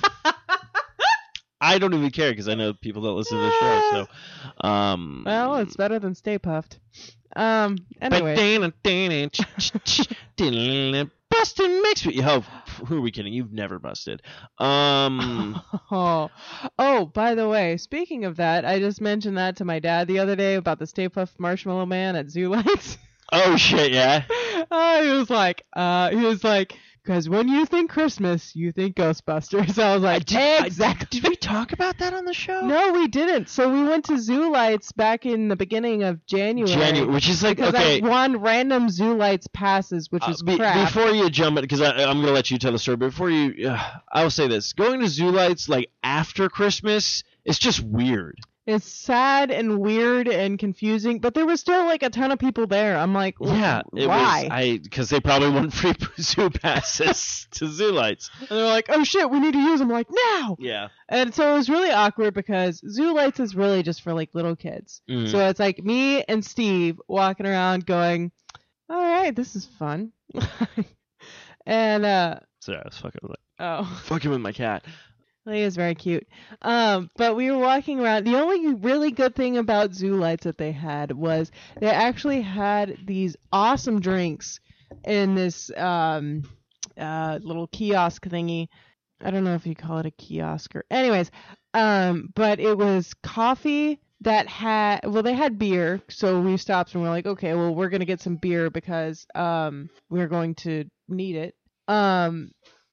I don't even care because I know people that listen to the show. So, um, well, it's better than Stay Puffed. Um. Anyway. Busting makes me. Oh, who are we kidding? You've never busted. Um. Oh, oh, by the way, speaking of that, I just mentioned that to my dad the other day about the Stay Puft Marshmallow Man at Zoo Lights. Oh shit! Yeah. Oh, he was like, uh, he was like, because when you think Christmas, you think Ghostbusters. I was like, exactly. Did we talk about that on the show? No, we didn't. So we went to Zoo Lights back in the beginning of January. January, which is like because okay. I won random Zoo Lights passes, which Uh, is be- crap. Before you jump it, because I'm going to let you tell the story, but before you, uh, I will say this. Going to Zoo Lights, like, after Christmas, it's just weird. It's sad and weird and confusing, but there was still like a ton of people there. I'm like, Yeah, it why? was, I, because they probably won free zoo passes to Zoo Lights. And they're like, oh shit, we need to use them like now. Yeah. And so it was really awkward because Zoo Lights is really just for like little kids. Mhm. So it's like me and Steve walking around going, all right, this is fun. and, uh, Sorry, I was fucking with, oh. fucking with my cat. He is very cute. Um, but we were walking around. The only really good thing about Zoo Lights that they had was they actually had these awesome drinks in this um, uh, little kiosk thingy. I don't know if you call it a kiosk or... Anyways, um, but it was coffee that had... Well, they had beer, so we stopped and we're like, okay, well, we're going to get some beer because um, we're going to need it. Um...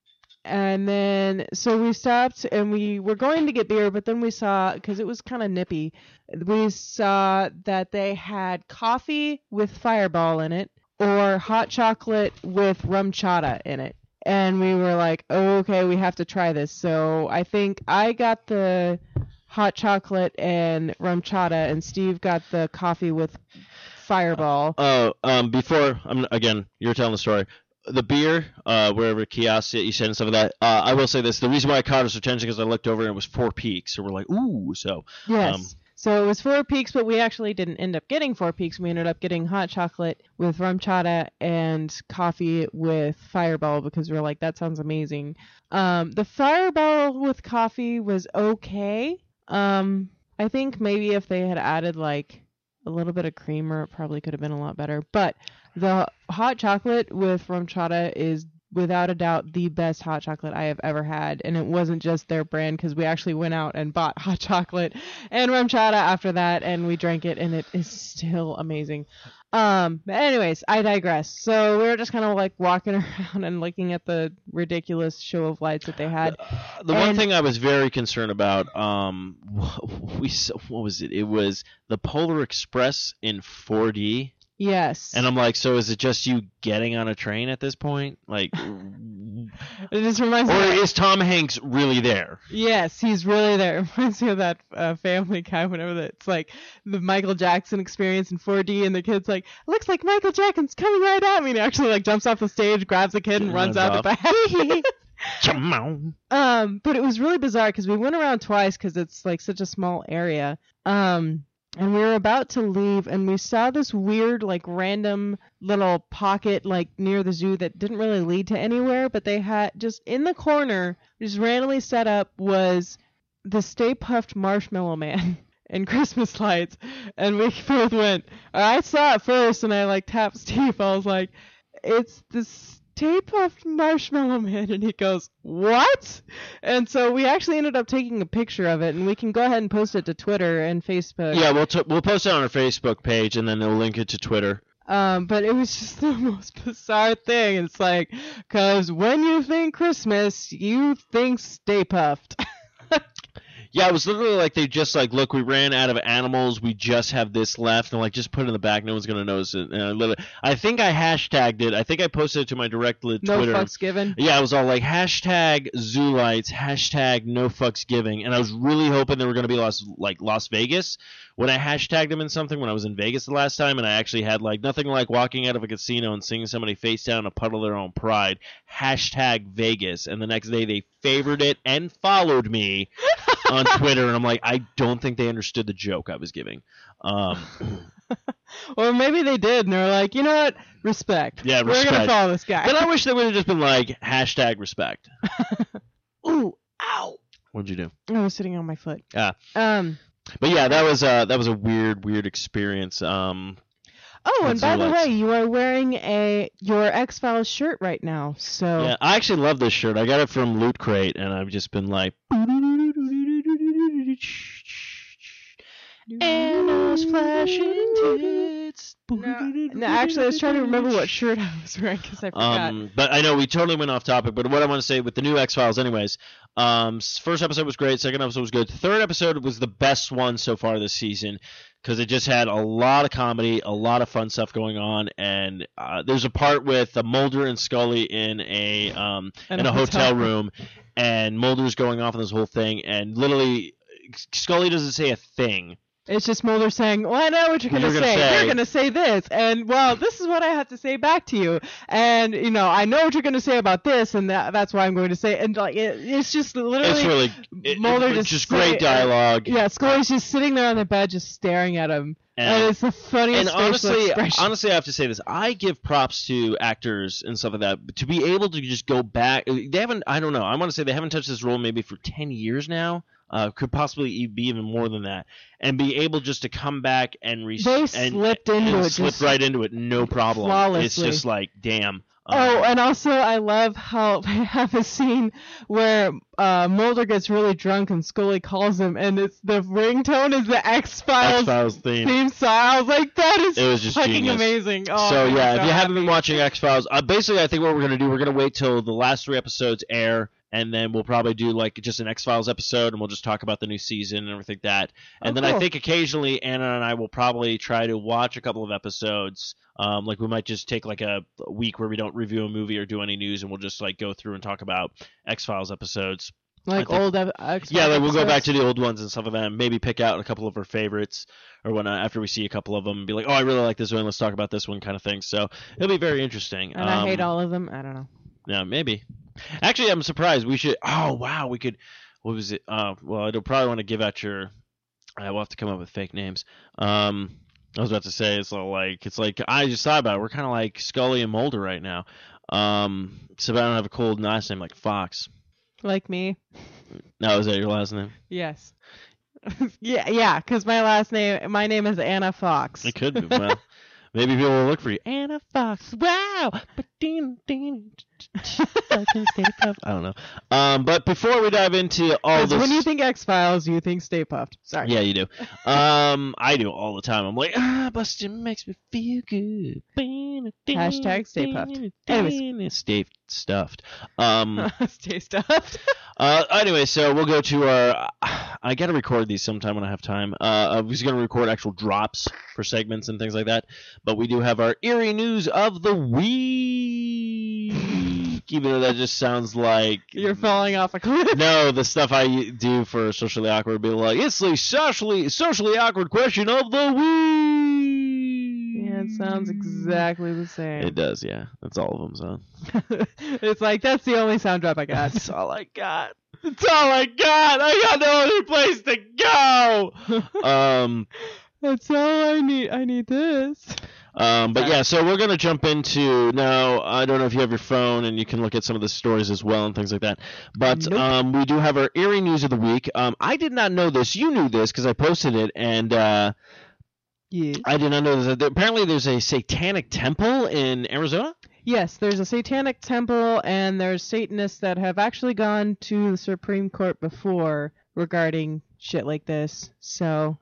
And then, so we stopped and we were going to get beer, but then we saw, because it was kind of nippy, we saw that they had coffee with Fireball in it or hot chocolate with rum chata in it. And we were like, oh, okay, we have to try this. So I think I got the hot chocolate and rum chata, and Steve got the coffee with Fireball. Oh, um, before, I'm again, you're telling the story. The beer, uh, wherever kiosks you said and stuff like that. Uh, I will say this: the reason why I caught his attention because I looked over and it was Four Peaks, so we're like, ooh, so. Yes. Um, so it was Four Peaks, but we actually didn't end up getting Four Peaks. We ended up getting hot chocolate with rum chata and coffee with Fireball because we were like, that sounds amazing. Um, the Fireball with coffee was okay. Um, I think maybe if they had added like a little bit of creamer, it probably could have been a lot better. But the hot chocolate with rum chata is without a doubt the best hot chocolate I have ever had. And it wasn't just their brand because we actually went out and bought hot chocolate and rum chata after that and we drank it and it is still amazing. Um, but anyways, I digress. So we were just kind of like walking around and looking at the ridiculous show of lights that they had. Uh, the one And- thing I was very concerned about, um, we saw- what was it? It was the Polar Express in four D. Yes. And I'm like, so is it just you getting on a train at this point? Like, It just reminds or me. is Tom Hanks really there? Yes, he's really there. It reminds me of that uh, Family Guy whenever that it's like the Michael Jackson experience in four D, and the kid's like, looks like Michael Jackson's coming right at me, and he actually like jumps off the stage, grabs the kid, and runs, Runs out off. the back. Come on. um, but it was really bizarre because we went around twice because it's like such a small area. Um. And we were about to leave, and we saw this weird, like, random little pocket, like, near the zoo that didn't really lead to anywhere, but they had, just in the corner, just randomly set up, was the Stay Puft Marshmallow Man and Christmas lights. And we both went, I saw it first, and I, like, tapped Steve. I was like, it's the Stay Puft Marshmallow Man. And he goes, what? And so we actually ended up taking a picture of it, and we can go ahead and post it to Twitter and Facebook. Yeah, we'll t- we'll post it on our Facebook page, and then we'll link it to Twitter. Um, but it was just the most bizarre thing. It's like, because when you think Christmas, you think Stay Puft. Yeah, it was literally like they just like, look, we ran out of animals. We just have this left. And like, just put it in the back. No one's going to notice it. And I, literally, I think I hashtagged it. I think I posted it to my direct li- No Twitter. fucks given. Yeah, I was all like, hashtag Zoolites, hashtag no fucks giving. And I was really hoping they were going to be Las, like Las Vegas. When I hashtagged them in something when I was in Vegas the last time, and I actually had like nothing like walking out of a casino and seeing somebody face down in a puddle of their own pride. Hashtag Vegas. And the next day they favored it and followed me on Twitter, and I'm like, I don't think they understood the joke I was giving. Um, Or maybe they did, and they're like, you know what? Respect. Yeah, We're respect. going to follow this guy. then I wish they would have just been like, hashtag respect. Ooh, ow. What'd you do? I was sitting on my foot. Ah. Um. But yeah, that was uh that was a weird, weird experience. Um, Oh, and That's by the Zoolites. way, you are wearing a your X-Files shirt right now, so... yeah, I actually love this shirt. I got it from Loot Crate, and I've just been like, Anna's flashing tits. No, no, actually, I was trying to remember what shirt I was wearing because I forgot. Um, but I know we totally went off topic. But what I want to say with the new X-Files, anyways, um, s- first episode was great. Second episode was good. Third episode was the best one so far this season because it just had a lot of comedy, a lot of fun stuff going on, and uh, there's a part with uh, Mulder and Scully in a um In in a a hotel hotel. room, and Mulder's going off on this whole thing, and literally Scully doesn't say a thing. It's just Mulder saying, well, I know what you're going to You're gonna say. say- You're going to say this. And, well, this is what I have to say back to you. And, you know, I know what you're going to say about this, and that, that's why I'm going to say. And, like, it, it's just literally. It's really it, Mulder it's just just say- great dialogue. Yeah, Scully's just sitting there on the bed, just staring at him. And, And- it's the funniest And facial honestly, expression. honestly, I have to say this: I give props to actors and stuff like that to be able to just go back. They haven't. I don't know. I want to say they haven't touched this role maybe for ten years now. Uh, could possibly e- be even more than that, and be able just to come back and re- They and, slipped into and it slipped just right into it, no problem. flawlessly. It's just like, damn. Oh, Um, and also I love how they have a scene where uh, Mulder gets really drunk and Scully calls him, and it's the ringtone is the X-Files, X-Files theme. theme song. I was like, that is It was just fucking genius. amazing. Oh, so I'm yeah, so if you haven't been happy. watching X Files, uh, basically I think what we're gonna do, we're gonna wait till the last three episodes air, and then we'll probably do like just an X Files episode, and we'll just talk about the new season and everything like that. And Oh, then I cool. think occasionally Anna and I will probably try to watch a couple of episodes. Um, like we might just take like a week where we don't review a movie or do any news, and we'll just like go through and talk about X Files episodes. like I think- old X-Files Yeah, like we'll go back episodes. to the old ones and stuff like that, and maybe pick out a couple of our favorites or whatnot after we see a couple of them and be like, oh, I really like this one, let's talk about this one kind of thing. So it'll be very interesting. And I hate Um, all of them. I don't know. Yeah, maybe. Actually, I'm surprised. We should. Oh, wow, we could. What was it? Uh, well, I don't probably want to give out your. I will have to come up with fake names. Um, I was about to say it's all like it's like I just thought about it. We're kind of like Scully and Mulder right now. Um, so I don't have a cool last name like Fox. Like me. No, is that your last name? Yes. yeah, yeah, because my last name, my name is Anna Fox. It could be. Well, maybe people will look for you. Anna Fox. Wow. I don't know. Um, but before we dive into all 'Cause this, when you think X-Files, you think Stay Puft. Sorry. yeah, you do. Um, I do all the time. I'm like, ah, Bustin' makes me feel good. Hashtag Stay Puft. Anyways. Stay stuffed. Um. Stay stuffed. Uh, anyway, so we'll go to our. I gotta record these sometime when I have time. Uh, I was gonna record actual drops for segments and things like that, but we do have our eerie news of the week. Even though that just sounds like You're falling off a cliff. no, the stuff I do for socially awkward would be like, it's the socially socially awkward question of the week. Yeah, it sounds exactly the same. It does, yeah. That's all of them, son. It's like, that's the only sound drop I got. That's all I got. That's all I got. I got no other place to go. Um, That's all I need. I need this. um, but yeah, so we're gonna jump into now. I don't know if you have your phone and you can look at some of the stories as well and things like that. But Nope. um, we do have our eerie news of the week. Um, I did not know this. You knew this because I posted it, and uh, Yeah. I did not know this. Apparently, there's a satanic temple in Arizona. Yes, there's a satanic temple, and there's Satanists that have actually gone to the Supreme Court before regarding shit like this. So,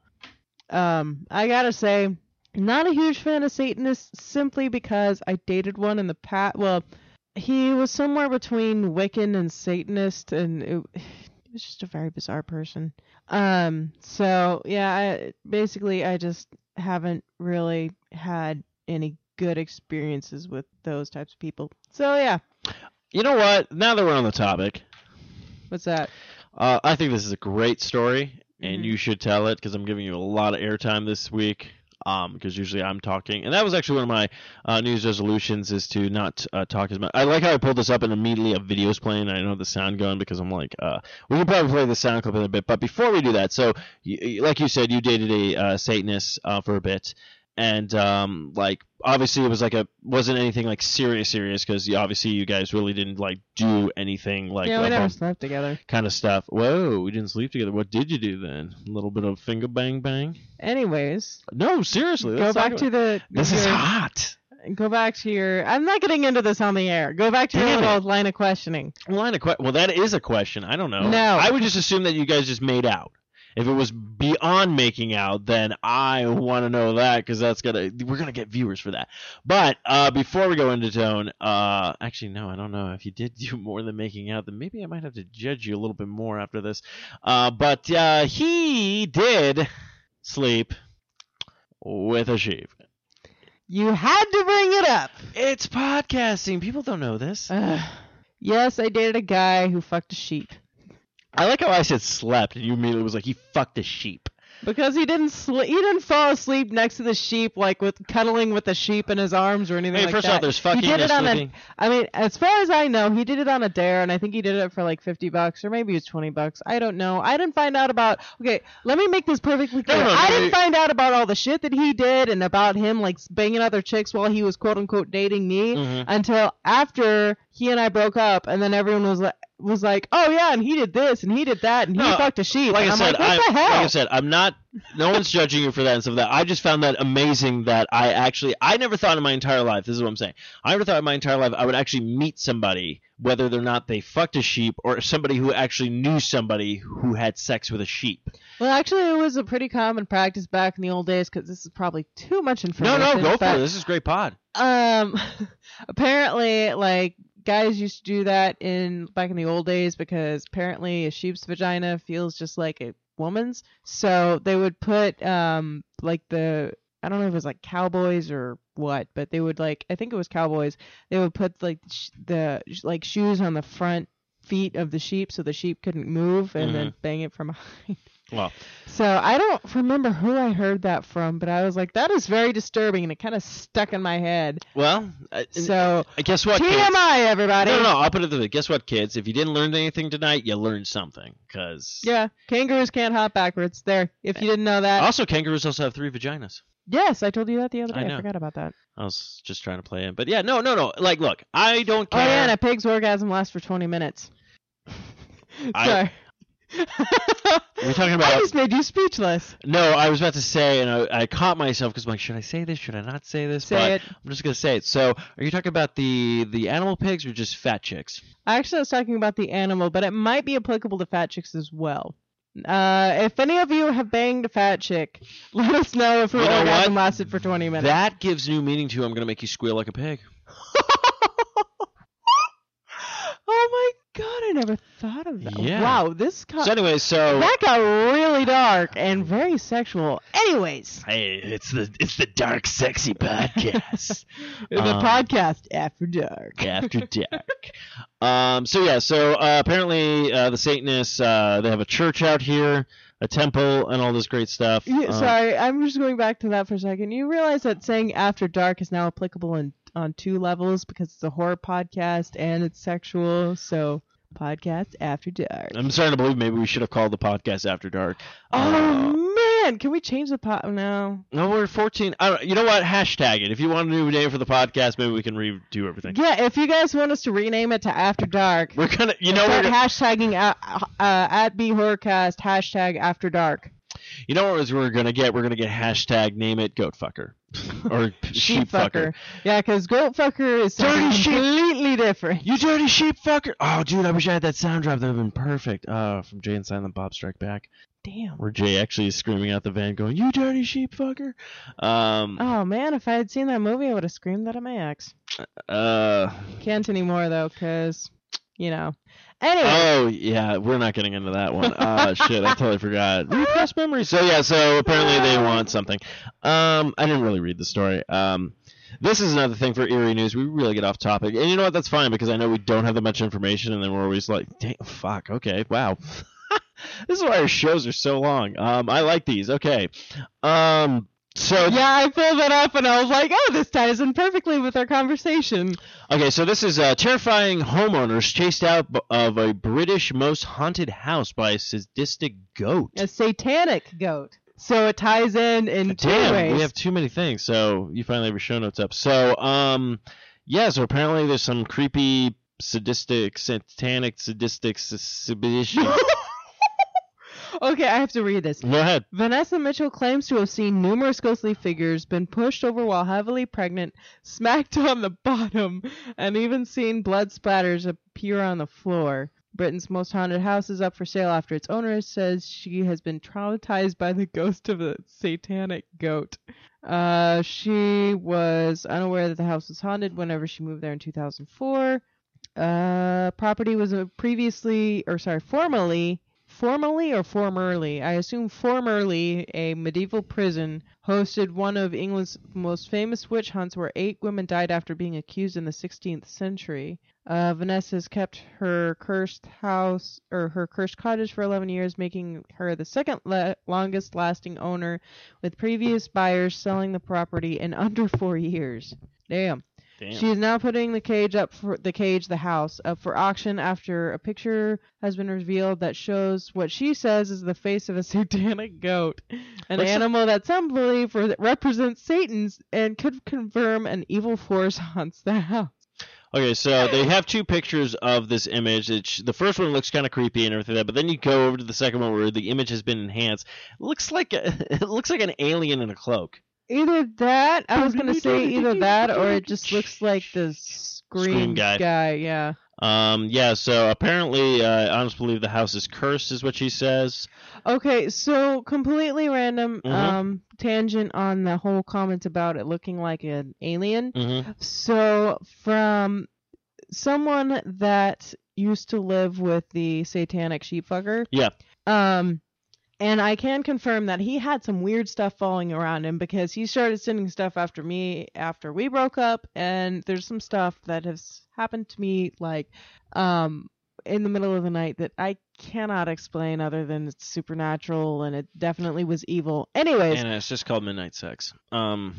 um, I gotta say, not a huge fan of Satanists simply because I dated one in the past. Well, he was somewhere between Wiccan and Satanist, and it, it was just a very bizarre person. Um, so yeah, I, basically, I just haven't really had any good experiences with those types of people. So yeah. You know what? Now that we're on the topic, What's that? uh, I think this is a great story, and Mhm. you should tell it because I'm giving you a lot of airtime this week. Um, because usually I'm talking, and that was actually one of my uh, news resolutions is to not uh, talk as much. I like how I pulled this up and immediately a video's playing. And I know the sound going because I'm like, uh, we can probably play the sound clip in a bit. But before we do that, so y- like you said, you dated a uh, Satanist uh, for a bit. And um, like obviously it was like a wasn't anything like serious serious because obviously you guys really didn't like do anything like Yeah, we never above slept together. kind of stuff. Whoa, we didn't sleep together. What did you do then? A little bit of finger bang bang? Anyways, No, seriously. go let's talk back to about- the. This is your- hot. Go back to your. I'm not getting into this on the air. Go back to your Damn little it. line of questioning. Line of que- well, that is a question. I don't know. No. I would just assume that you guys just made out. If it was beyond making out, then I want to know that because that's gonna we're gonna get viewers for that. But uh, before we go into tone, uh, actually no, I don't know. If you did do more than making out, then maybe I might have to judge you a little bit more after this. Uh, but uh, he did sleep with a sheep. You had to bring it up. It's podcasting. People don't know this. Ugh. Yes, I dated a guy who fucked a sheep. I like how I said slept, and you immediately was like, he fucked a sheep. Because he didn't sl- he didn't fall asleep next to the sheep, like with cuddling with the sheep in his arms or anything Hey, like first that. off, there's fucking, He did there's it on a, sleeping. I mean, as far as I know, he did it on a dare, and I think he did it for like fifty bucks, or maybe it was twenty bucks. I don't know. I didn't find out about. Okay, let me make this perfectly clear. No, no, I no, didn't you- find out about all the shit that he did and about him like banging other chicks while he was quote unquote dating me Mhm. until after he and I broke up, and then everyone was like. was like, oh yeah, and he did this, and he did that, and he No, fucked a sheep. Like and I I'm said, like, what I, the hell? like I said, I'm not. No one's judging you for that and stuff like that. I just found that amazing that I actually. I never thought in my entire life. This is what I'm saying. I never thought in my entire life I would actually meet somebody, whether or not they fucked a sheep, or somebody who actually knew somebody who had sex with a sheep. Well, actually, it was a pretty common practice back in the old days, because this is probably too much No, information. no, go for but, it. This is great pod. Um, apparently, like guys used to do that in back in the old days because apparently a sheep's vagina feels just like a woman's. So they would put um like the I don't know if it was like cowboys or what, but they would like I think it was cowboys. They would put like sh- the like shoes on the front feet of the sheep so the sheep couldn't move and then bang it from behind. Well, So I don't remember who I heard that from, but I was like, that is very disturbing, and it kind of stuck in my head. well. I, So I guess what? T kids? M I, everybody. No, no, no. I'll put it this way. Guess what, kids? If you didn't learn anything tonight, you learned something. Cause Yeah, kangaroos can't hop backwards. There, if you didn't know that. also kangaroos also have three vaginas. Yes, I told you that the other day. I I, know. forgot about that. I was just trying to play it, but yeah, no, no, no. Like, look, I don't Oh care. yeah, and a pig's orgasm lasts for twenty minutes. I- Sorry. We're talking I about. just made you speechless. No, I was about to say, and I, I caught myself because I'm like, should I say this? Should I not say this? Say but it. I'm just gonna say it. So, are you talking about the the animal pigs or just fat chicks? Actually, I was talking about the animal, but it might be applicable to fat chicks as well. Uh, if any of you have banged a fat chick, let us know if her You know orgasm what? lasted for twenty minutes. That gives new meaning to. I'm gonna make you squeal like a pig. Oh my god, I never thought of that. Yeah. Wow, this co- So anyway, so that got really dark and very sexual. Anyways, hey, it's the it's the dark sexy podcast. the Um, podcast After Dark. After dark. Um. So yeah. So uh, apparently uh, the Satanists uh, they have a church out here, a temple, and all this great stuff. Yeah, Uh, sorry, I'm just going back to that for a second. You realize that saying After Dark is now applicable in, on two levels because it's a horror podcast and it's sexual. So, podcast After Dark. I'm starting to believe maybe we should have called the podcast After Dark. Oh Uh, man, can we change the pod? No. no, we're fourteen. I don't. You know what? Hashtag it. If you want a new name for the podcast, maybe we can redo everything. Yeah, if you guys want us to rename it to After Dark, We're gonna. You know start we're. hashtagging at, uh, at B Horrorcast hashtag After Dark. You know what we're gonna get? We're gonna get hashtag name it goat fucker. or sheep fucker. Yeah, because goat fucker is something Dirty sheep. completely different. You dirty sheep fucker! Oh, dude, I wish I had that sound drop. That would have been perfect. Uh, from Jay and Silent Bob Strike Back. Damn. Where Jay actually is screaming out the van going, "You dirty sheep fucker!" Um, Oh, man, if I had seen that movie, I would have screamed that at my ex. uh, Can't anymore, though, because, you know. Anyway. oh, yeah, we're not getting into that one. Uh, shit, I totally forgot. Repressed memory. So, yeah, so apparently they want something. Um, I didn't really read the story. Um, this is another thing for Eerie News. We really get off topic. And you know what? That's fine, because I know we don't have that much information, and then we're always like, damn, fuck, okay, wow. This is why our shows are so long. Um, I like these. Okay. Um, so Yeah, I pulled that up and I was like, oh, this ties in perfectly with our conversation. okay, so this is uh, terrifying homeowners chased out b- of a British most haunted house by a sadistic goat. A satanic goat. So it ties in in two Damn, ways. we have too many things. So you finally have your show notes up. So um, yeah. So apparently there's some creepy, sadistic, satanic, sadistic, sadistic. Okay, I have to read this. Go ahead. Vanessa Mitchell claims to have seen numerous ghostly figures, been pushed over while heavily pregnant, smacked on the bottom, and even seen blood splatters appear on the floor. Britain's most haunted house is up for sale after its owner says she has been traumatized by the ghost of a satanic goat. Uh, she was unaware that the house was haunted whenever she moved there in two thousand four. Uh, property was a previously, or sorry, formerly... Formerly or formerly, I assume formerly, a medieval prison hosted one of England's most famous witch hunts where eight women died after being accused in the sixteenth century. Uh, Vanessa has kept her cursed house, or her cursed cottage for eleven years, making her the second le- longest lasting owner, with previous buyers selling the property in under four years. Damn. Damn. She is now putting the cage up for the cage, the house, up for auction after a picture has been revealed that shows what she says is the face of a satanic goat, an What's the- animal that some believe re- represents Satan's and could confirm an evil force haunts the house. Okay, so they have two pictures of this image. It's, the first one looks kind of creepy and everything, like that, but then you go over to the second one where the image has been enhanced. It looks like a, it looks like an alien in a cloak. Either that, I was gonna say either that, or it just looks like the Scream, Scream guy. guy. Yeah. Um, yeah, so apparently, uh, I honestly believe the house is cursed, is what she says. Okay, so completely random Mhm. um tangent on the whole comment about it looking like an alien. Mm-hmm. So from someone that used to live with the satanic sheepfucker, Yeah. um, and I can confirm that he had some weird stuff falling around him because he started sending stuff after me after we broke up, and there's some stuff that has happened to me like um in the middle of the night that I cannot explain other than it's supernatural and it definitely was evil. Anyways, And it's just called Midnight Sex. Um,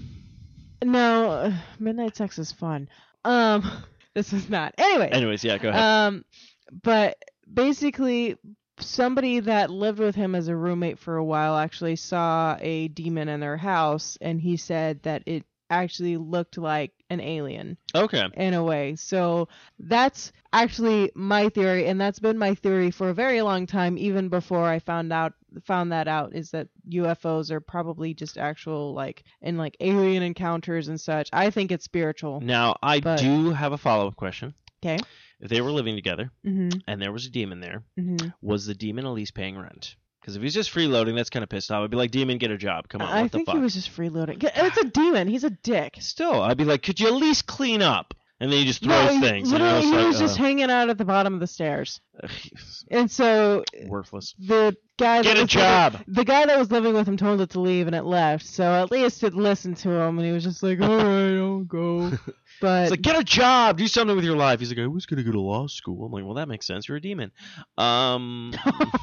no, uh, midnight sex is fun. Um, this is not. Anyway. anyways, yeah, go ahead. Um, but basically, somebody that lived with him as a roommate for a while actually saw a demon in their house, and he said that it actually looked like an alien Okay. in a way. So that's actually my theory, and that's been my theory for a very long time, even before I found out found that out, is that U F Os are probably just actual like in like alien encounters and such. I think it's spiritual. Now, I But- do have a follow-up question. Okay. If they were living together Mhm. and there was a demon there, Mhm. was the demon at least paying rent? Because if he's just freeloading, that's kind of pissed off. I'd be like, demon, get a job. Come on, I what the think fuck? he was just freeloading. It's a demon. He's a dick. Still, I'd be like, could you at least clean up? And then he just No, throws he- things. you know, literally, it's he like, was just uh, hanging out at the bottom of the stairs. ugh, And so worthless. the guy that Get a was job. Living, the guy that was living with him told it to leave, and it left. So at least it listened to him, and he was just like, "All right, I'll go." But It's like, get a job, do something with your life. He's like, I was gonna go to law school. I'm like, well, that makes sense. You're a demon. Um,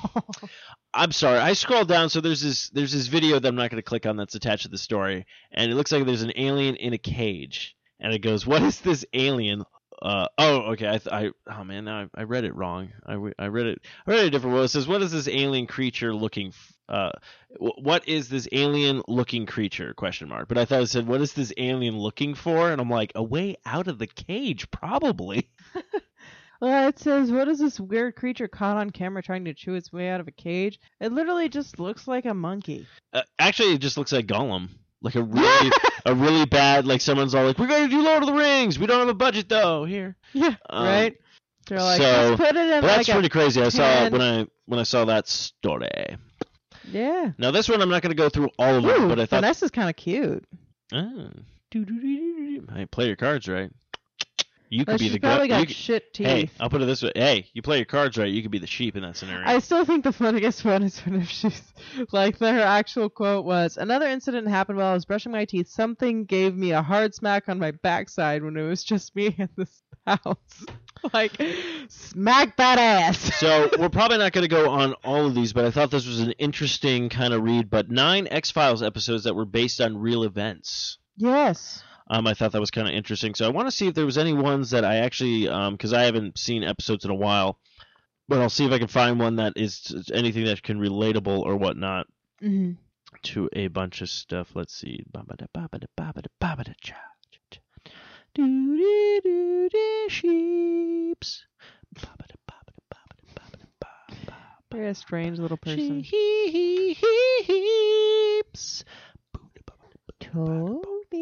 I'm sorry. I scrolled down, so there's this there's this video that I'm not gonna click on that's attached to the story, and it looks like there's an alien in a cage, and it goes, what is this alien? Uh, oh, okay. I, th- I oh man, now I, I read it wrong. I, w- I read it. I read it a different way. It says, what is this alien creature looking? F- uh, w- what is this alien looking creature? Question mark. But I thought it said, what is this alien looking for? And I'm like, a way out of the cage, probably. well, it says, "What is this weird creature caught on camera trying to chew its way out of a cage?" It literally just looks like a monkey. Uh, actually, it just looks like Gollum. Like a really, a really bad, like someone's all like, we're going to do Lord of the Rings. We don't have a budget though. Here. Yeah. Um, right. They're like, so, just put it in but that's like pretty a crazy. I saw it ten when I when I saw that story. Yeah. Now this one I'm not going to go through all of them, Ooh, but I thought Vanessa's kind of cute. Oh. Hey, play your cards right. You could Well, be she's the probably goat. got You could- shit teeth. Hey, I'll put it this way. Hey, you play your cards right, you could be the sheep in that scenario. I still think the funniest one is when if she's like the, her actual quote was, "Another incident happened while I was brushing my teeth. Something gave me a hard smack on my backside when it was just me in this house." Like, smack that ass. So we're probably not going to go on all of these, but I thought this was an interesting kind of read. But nine X-Files episodes that were based on real events. Yes. Um, I thought that was kind of interesting. So I want to see if there was any ones that I actually, um, because I haven't seen episodes in a while, but I'll see if I can find one that is anything that can relatable or whatnot Mm-hmm. to a bunch of stuff. Let's see. Sheeps. You're a strange little person. Sheeps. Toby.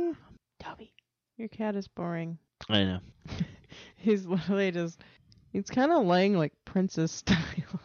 Toby. Your cat is boring. I know. He's literally just, he's kind of laying like princess style.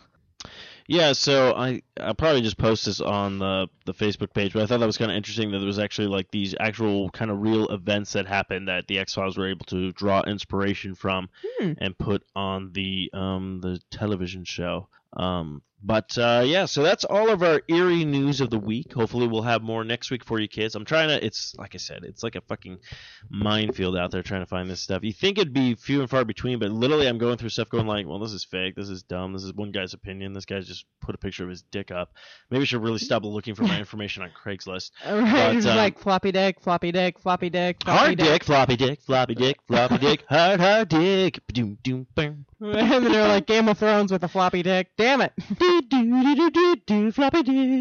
Yeah, so I I'll probably just post this on the the Facebook page, but I thought that was kind of interesting that there was actually like these actual kind of real events that happened that the X-Files were able to draw inspiration from Hmm. and put on the um the television show. Um, but uh, yeah, so that's all of our eerie news of the week. Hopefully, we'll have more next week for you kids. I'm trying to. It's like I said, it's like a fucking minefield out there trying to find this stuff. You think it'd be few and far between, but literally, I'm going through stuff, going like, "Well, this is fake. This is dumb. This is one guy's opinion. This guy's just put a picture of his dick up. Maybe I should really stop looking for my information on Craigslist." Right, But, it's um, like floppy dick, floppy dick, floppy dick, floppy Hard dick, floppy dick, floppy dick, floppy dick, hard hard dick. Doom doom boom. And then they're like Game of Thrones with a floppy dick. Damn it. Do do do do do do floppy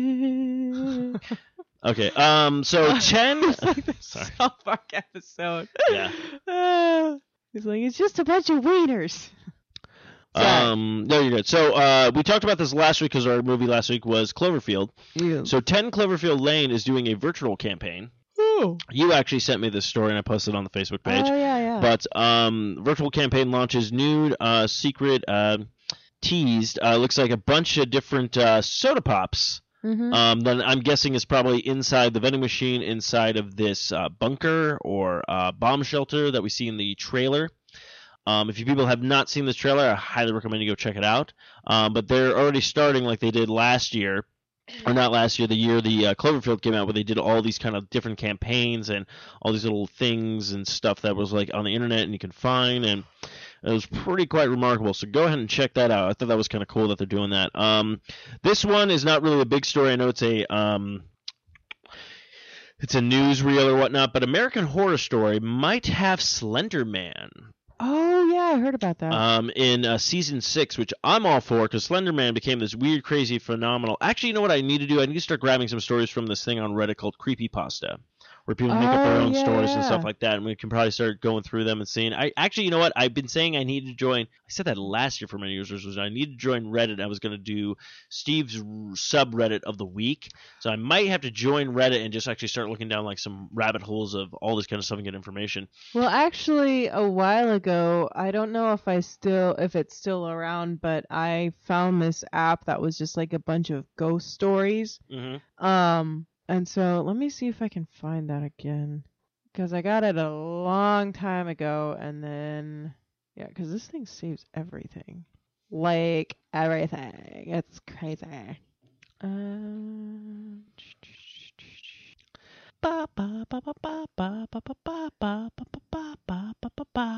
dick. Okay, um, so ten. It's like the Sorry. South Park episode. Yeah. Ah, he's like, it's just a bunch of wieners. Sorry. Um, no, you're good. So, uh, we talked about this last week because our movie last week was Cloverfield. Yeah. So, ten Cloverfield Lane is doing a virtual campaign. Oh. You actually sent me this story and I posted it on the Facebook page. Oh, yeah, yeah. But um, virtual campaign launches new uh, secret uh, teased. Uh, looks like a bunch of different uh, soda pops. Mm-hmm. Um, then I'm guessing is probably inside the vending machine, inside of this uh, bunker or uh, bomb shelter that we see in the trailer. Um, if you people have not seen this trailer, I highly recommend you go check it out. Um, but they're already starting like they did last year. Or not last year, the year the uh, Cloverfield came out, where they did all these kind of different campaigns and all these little things and stuff that was like on the internet and you can find, and it was pretty quite remarkable. So go ahead and check that out. I thought that was kind of cool that they're doing that. Um, this one is not really a big story. I know it's a um, it's a newsreel or whatnot, but American Horror Story might have Slender Man. Oh, yeah, I heard about that. Um, in uh, season six, which I'm all for, because Slender Man became this weird, crazy, phenomenal. Actually, you know what I need to do? I need to start grabbing some stories from this thing on Reddit called Creepypasta, where people make up their Oh, own stories and yeah. stuff like that, and we can probably start going through them and seeing. I actually, you know what? I've been saying I need to join. I said that last year for many users was I need to join Reddit. I was going to do Steve's subreddit of the week, so I might have to join Reddit and just actually start looking down like some rabbit holes of all this kind of stuff and get information. Well, actually, a while ago, I don't know if I still, if it's still around, but I found this app that was just like a bunch of ghost stories. Mm-hmm. Um, and so let me see if I can find that again, because I got it a long time ago, and then yeah, because this thing saves everything, like everything. It's crazy. Um. Ba ba ba ba ba ba ba ba ba ba ba ba ba ba ba ba.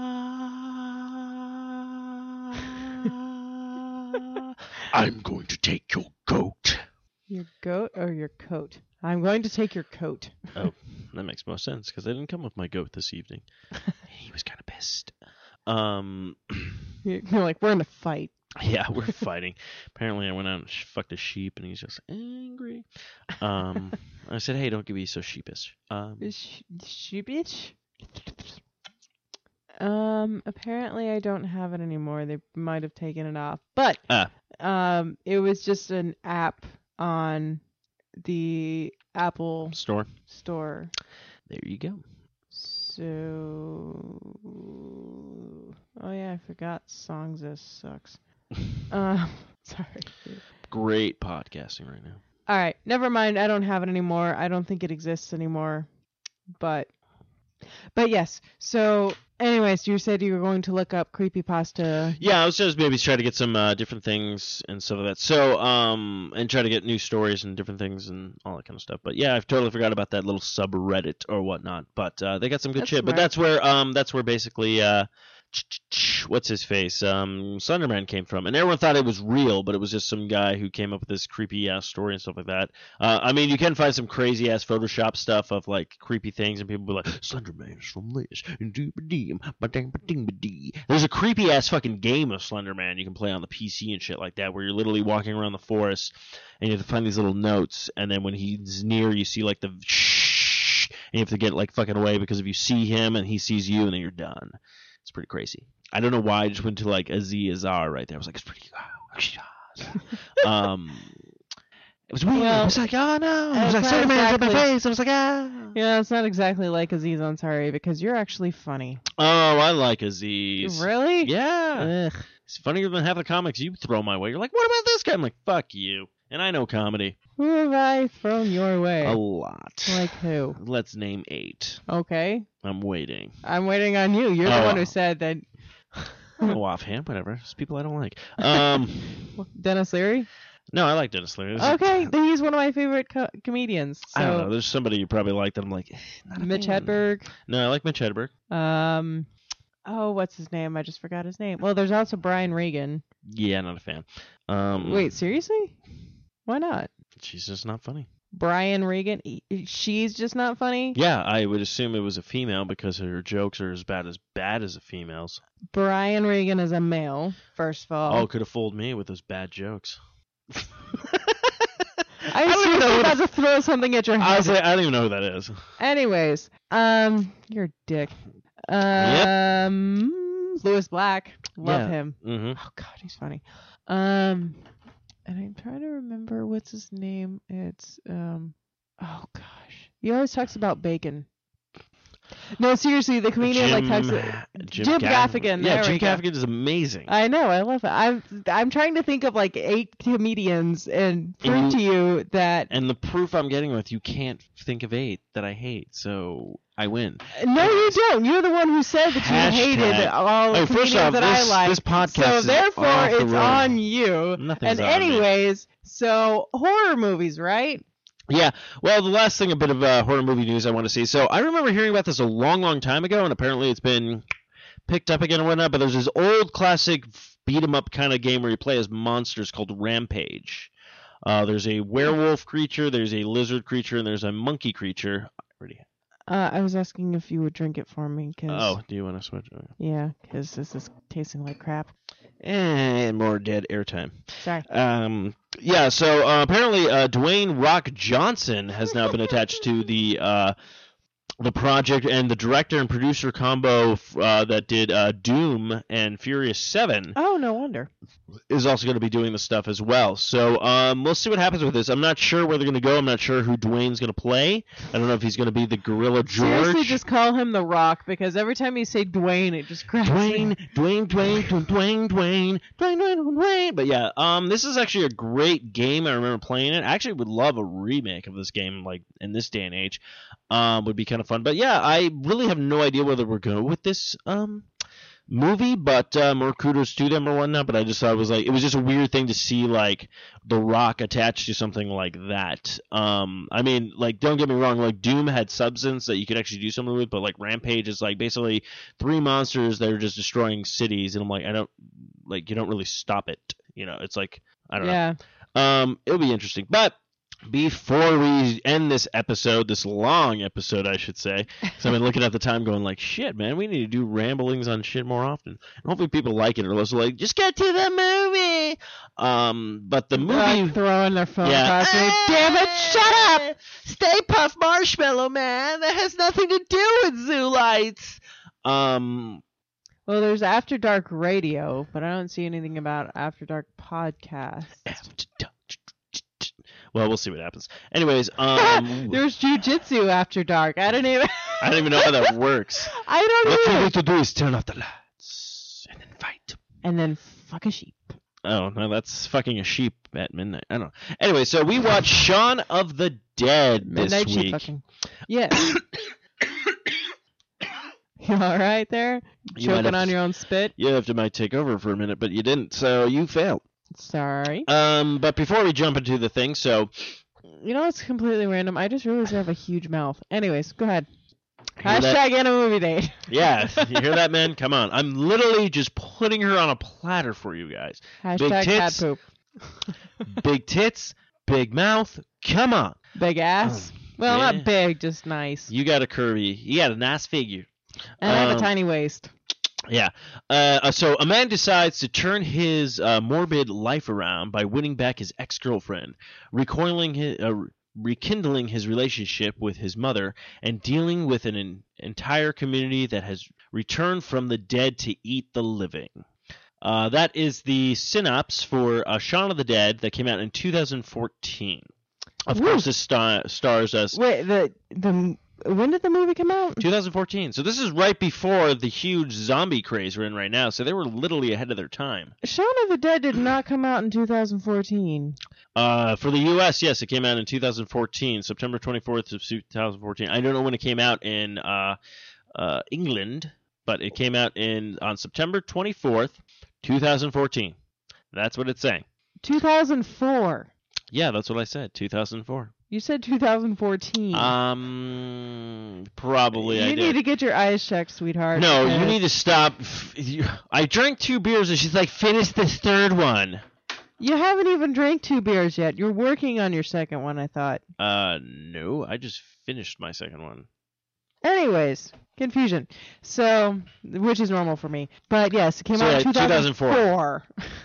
I'm going to take your goat. Your goat or your coat? I'm going to take your coat. Oh, that makes more sense because I didn't come with my goat this evening. He was kind of pissed. Um, You're like, we're in a fight. yeah, we're fighting. Apparently, I went out and sh- fucked a sheep, and he's just angry. Um, I said, "Hey, don't be so sheepish." Um, Sh- sheepish? Um, apparently I don't have it anymore. They might have taken it off. But Ah. um, it was just an app on the Apple Store. Store. There you go. So, oh yeah, I forgot Songzus sucks. uh, sorry. Great podcasting right now. All right, never mind. I don't have it anymore. I don't think it exists anymore. But, but yes. So, anyways, you said you were going to look up creepypasta. Yeah, I was just maybe try to get some uh, different things and stuff like that. So, um, and try to get new stories and different things and all that kind of stuff. But yeah, I've totally forgot about that little subreddit or whatnot. But uh, they got some good That's shit. But smart. that's where um, that's where basically uh, what's his face um, Slenderman came from, and everyone thought it was real, but it was just some guy who came up with this creepy ass story and stuff like that. Uh, I mean, you can find some crazy ass Photoshop stuff of like creepy things, and people be like, Slenderman's from this, and doo-ba-dee, ba-dang, ba-ding-ba-dee. There's a creepy ass fucking game of Slenderman you can play on the P C and shit like that, where you're literally walking around the forest and you have to find these little notes, and then when he's near, you see like the shh, and you have to get like fucking away because if you see him and he sees you, and then you're done. It's pretty crazy. I don't know why I just went to like a Z Azar right there. I was like, it's pretty. um, it was weird. Well, I was like, oh no. I it's was like, not Slenderman's in my exactly- face. I was like, ah. Yeah, it's not exactly like Aziz Ansari because you're actually funny. Oh, I like Aziz. Really? Yeah. Ugh. It's funnier than half the comics you throw my way. You're like, what about this guy? I'm like, fuck you. And I know comedy. Who have I thrown your way? A lot. Like who? Let's name eight. Okay. I'm waiting. I'm waiting on you. You're the Oh. one who said that. Go offhand, whatever. It's people I don't like. Um, Dennis Leary? no, I like Dennis Leary. There's- Okay, then he's one of my favorite co- comedians. So I don't know. There's somebody you probably like that I'm like, eh, not a Mitch fan. Hedberg. No, I like Mitch Hedberg. Um, oh, what's his name? I just forgot his name. Well, there's also Brian Regan. Yeah, not a fan. Um, Wait, seriously? Why not? she's just not funny. Brian Regan? E- She's just not funny? Yeah, I would assume it was a female because her jokes are as bad as bad as a female's. Brian Regan is a male, first of all. Oh, could have fooled me with those bad jokes. I don't was even know seriously who about the- to throw something at your I head. was like, I don't even know who that is. Anyways, um, you're a dick. Um, Lewis Black, love Yeah. him. Mm-hmm. Oh God, he's funny. Um, and I'm trying to remember what's his name. It's um, oh gosh, he always talks about bacon. No, seriously, the comedian like talks. Jim, Jim Gaff- Gaffigan, Yeah, there Jim we go. Gaffigan is amazing. I know, I love it. I'm I'm trying to think of like eight comedians and prove And you- to you that and the proof I'm getting with, you can't think of eight that I hate, so I win. no, you don't. You're the one who said that you Hashtag- hated all the Hey, first comedians off, that I this- like. this podcast so is therefore, off the it's road. on you. Nothing's and on me. anyways, so horror movies, right? Yeah, well, the last thing, a bit of uh, horror movie news I want to see. So I remember hearing about this a long, long time ago, and apparently it's been picked up again and whatnot. But there's this old classic beat 'em up kind of game where you play as monsters called Rampage. Uh, there's a werewolf creature, there's a lizard creature, and there's a monkey creature. Already. Uh, I was asking if you would drink it for me, cause Oh, do you want to switch? yeah, because this is tasting like crap. And more dead airtime. Sorry. Um, yeah, so uh, apparently uh, Dwayne Rock Johnson has now been attached to the uh, the project, and the director and producer combo uh, that did uh, Doom and Furious seven Oh, no wonder. is also going to be doing the stuff as well. So um, we'll see what happens with this. I'm not sure where they're going to go. I'm not sure who Dwayne's going to play. I don't know if he's going to be the Gorilla George. Seriously, just call him The Rock, because every time you say Dwayne, it just cracks Dwayne, me. Dwayne, Dwayne, Dwayne, Dwayne, Dwayne, Dwayne, Dwayne, Dwayne. But yeah, um, this is actually a great game. I remember playing it. I actually would love a remake of this game, like in this day and age. Um, would be kind of fun. But yeah, I really have no idea whether we're going with this um movie, but uh, more kudos to them or whatnot. But I just thought it was like it was just a weird thing to see like The Rock attached to something like that. Um, I mean, like don't get me wrong, like Doom had substance that you could actually do something with, but like Rampage is like basically three monsters that are just destroying cities, and I'm like, I don't like you don't really stop it. You know, it's like I don't Yeah. know. Um, it'll be interesting, but. Before we end this episode, this long episode, I should say, because I've been looking at the time going like, shit, man, we need to do ramblings on shit more often. And hopefully people like it, or else like, just get to the movie. Um, but the movie... Like throwing their phone Yeah. across me. Damn it, shut up! Stay Puft Marshmallow, man. That has nothing to do with Zoo Lights. Um... Well, there's After Dark Radio, but I don't see anything about After Dark podcast. Well, we'll see what happens. Anyways, um, There's jujitsu after dark. I don't even. I don't even know how that works. I don't What you know. need to do is turn off the lights and then fight. And then fuck a sheep. Oh, no, that's fucking a sheep at midnight. I don't know. Anyway, so we watched Shaun of the Dead this Midnight sheep week. fucking. Yeah. You all right there? You might Choking have on to- your own spit? You have to might take over for a minute, but you didn't, so you failed. Sorry. Um, but before we jump into the thing, so You know, it's completely random. I just realized I have a huge mouth. Anyways, go ahead. Hear that? Hashtag in a movie date. yeah, you hear that, man? Come on, I'm literally just putting her on a platter for you guys. Hashtag cat tits. poop. Big tits, big mouth. Come on, Big ass. Well, yeah. not big, just nice. you got a curvy, you got a nice figure. And I have Um, a tiny waist. Yeah. Uh, so a man decides to turn his uh, morbid life around by winning back his ex-girlfriend, recoiling his, uh, rekindling his relationship with his mother, and dealing with an en- entire community that has returned from the dead to eat the living. Uh, that is the synopsis for uh, Shaun of the Dead that came out in two thousand fourteen. Of Woo. course, this star- stars us. Wait, the the when did the movie come out? twenty fourteen. So this is right before the huge zombie craze we're in right now. So they were literally ahead of their time. Shaun of the Dead did not come out in two thousand fourteen. Uh, for the U S, yes, it came out in two thousand fourteen, September twenty-fourth of two thousand fourteen. I don't know when it came out in uh, uh, England, but it came out in on September twenty-fourth, two thousand fourteen. That's what it's saying. two thousand four. Yeah, that's what I said. two thousand four. You said two thousand fourteen. Um, probably you I need did. to get your eyes checked, sweetheart. No, you because- need to stop. You- I drank two beers and she's like, finish this third one. You haven't even drank two beers yet. You're working on your second one, I thought. Uh, no, I just finished my second one. Anyways, confusion. So, which is normal for me. But yes, it came So, out yeah, in two thousand four.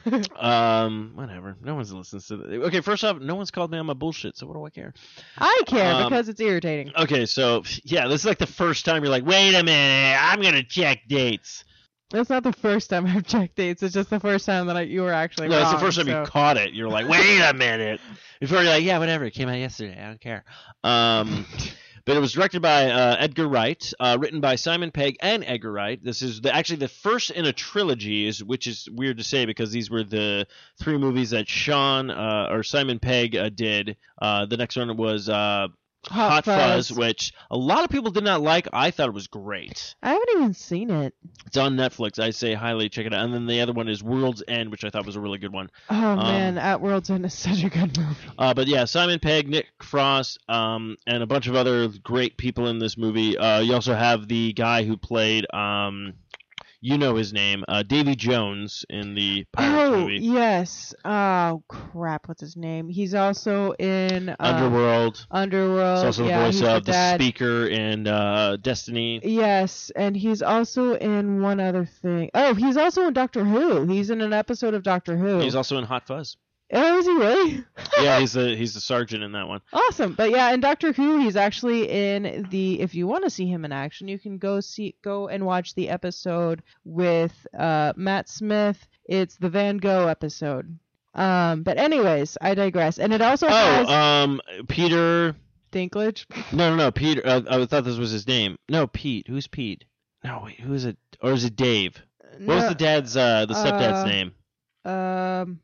Um, whatever. No one's listens to this. Okay, first off, no one's called me on my bullshit, so what do I care? I care Um, because it's irritating. Okay, so, yeah, this is like the first time you're like, wait a minute, I'm gonna check dates. That's not the first time I've checked dates. It's just the first time that I, you were actually No, wrong. it's the first time so. you caught it. You're like, wait a minute. Before you're like, yeah, whatever. It came out yesterday. I don't care. Um, but it was directed by uh, Edgar Wright, uh, written by Simon Pegg and Edgar Wright. This is the, actually the first in a trilogy, is which is weird to say because these were the three movies that Sean uh, or Simon Pegg uh, did. Uh, the next one was uh, Hot Hot Fuzz, Fuzz. which a lot of people did not like. I thought it was great. I haven't even seen it. It's on Netflix. I say highly check it out. And then the other one is World's End, which I thought was a really good one. Oh man, At World's End is such a good movie. Uh, but yeah, Simon Pegg, Nick Frost, um, and a bunch of other great people in this movie. Uh, you also have the guy who played, um, you know his name, uh, Davy Jones in the Pirates Oh movie. yes. Oh crap, what's his name? He's also in uh, Underworld. Underworld. He's also the yeah, voice he's of the the dad. Speaker in uh, Destiny. Yes, and he's also in one other thing. Oh, he's also in Doctor Who. He's in an episode of Doctor Who. He's also in Hot Fuzz. Oh, is he really? Yeah, he's the he's the sergeant in that one. Awesome. But yeah, in Doctor Who, he's actually in the. If you want to see him in action, you can go see go and watch the episode with uh, Matt Smith. It's the Van Gogh episode. Um, but anyways, I digress. And it also has Oh, um, Peter. Dinklage. No, no, no, Peter. Uh, I thought this was his name. No, Pete. Who's Pete? No, wait, who is it? Or is it Dave? What was the dad's, uh, the stepdad's uh, name? Um,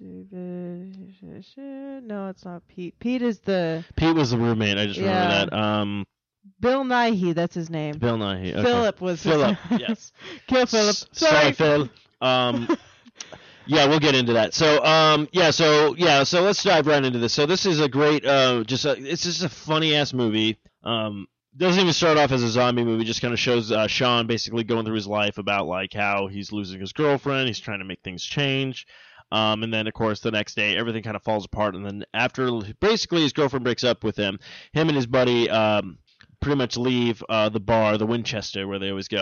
David. No, it's not Pete. Pete is the Pete was the roommate. I just Yeah. remember that. Um, Bill Nighy. That's his name. Bill Nighy. Okay. Philip was his Philip. name. Yes. Kill Philip. S- Sorry, Phil. Um, yeah, we'll get into that. So, um, yeah, so yeah, so let's dive right into this. So this is a great, uh, just a, it's just a funny ass movie. Um, doesn't even start off as a zombie movie. Just kind of shows uh, Sean basically going through his life about like how he's losing his girlfriend. He's trying to make things change. Um, and then, of course, the next day, everything kind of falls apart. And then after basically his girlfriend breaks up with him, him and his buddy um, pretty much leave uh, the bar, the Winchester, where they always go.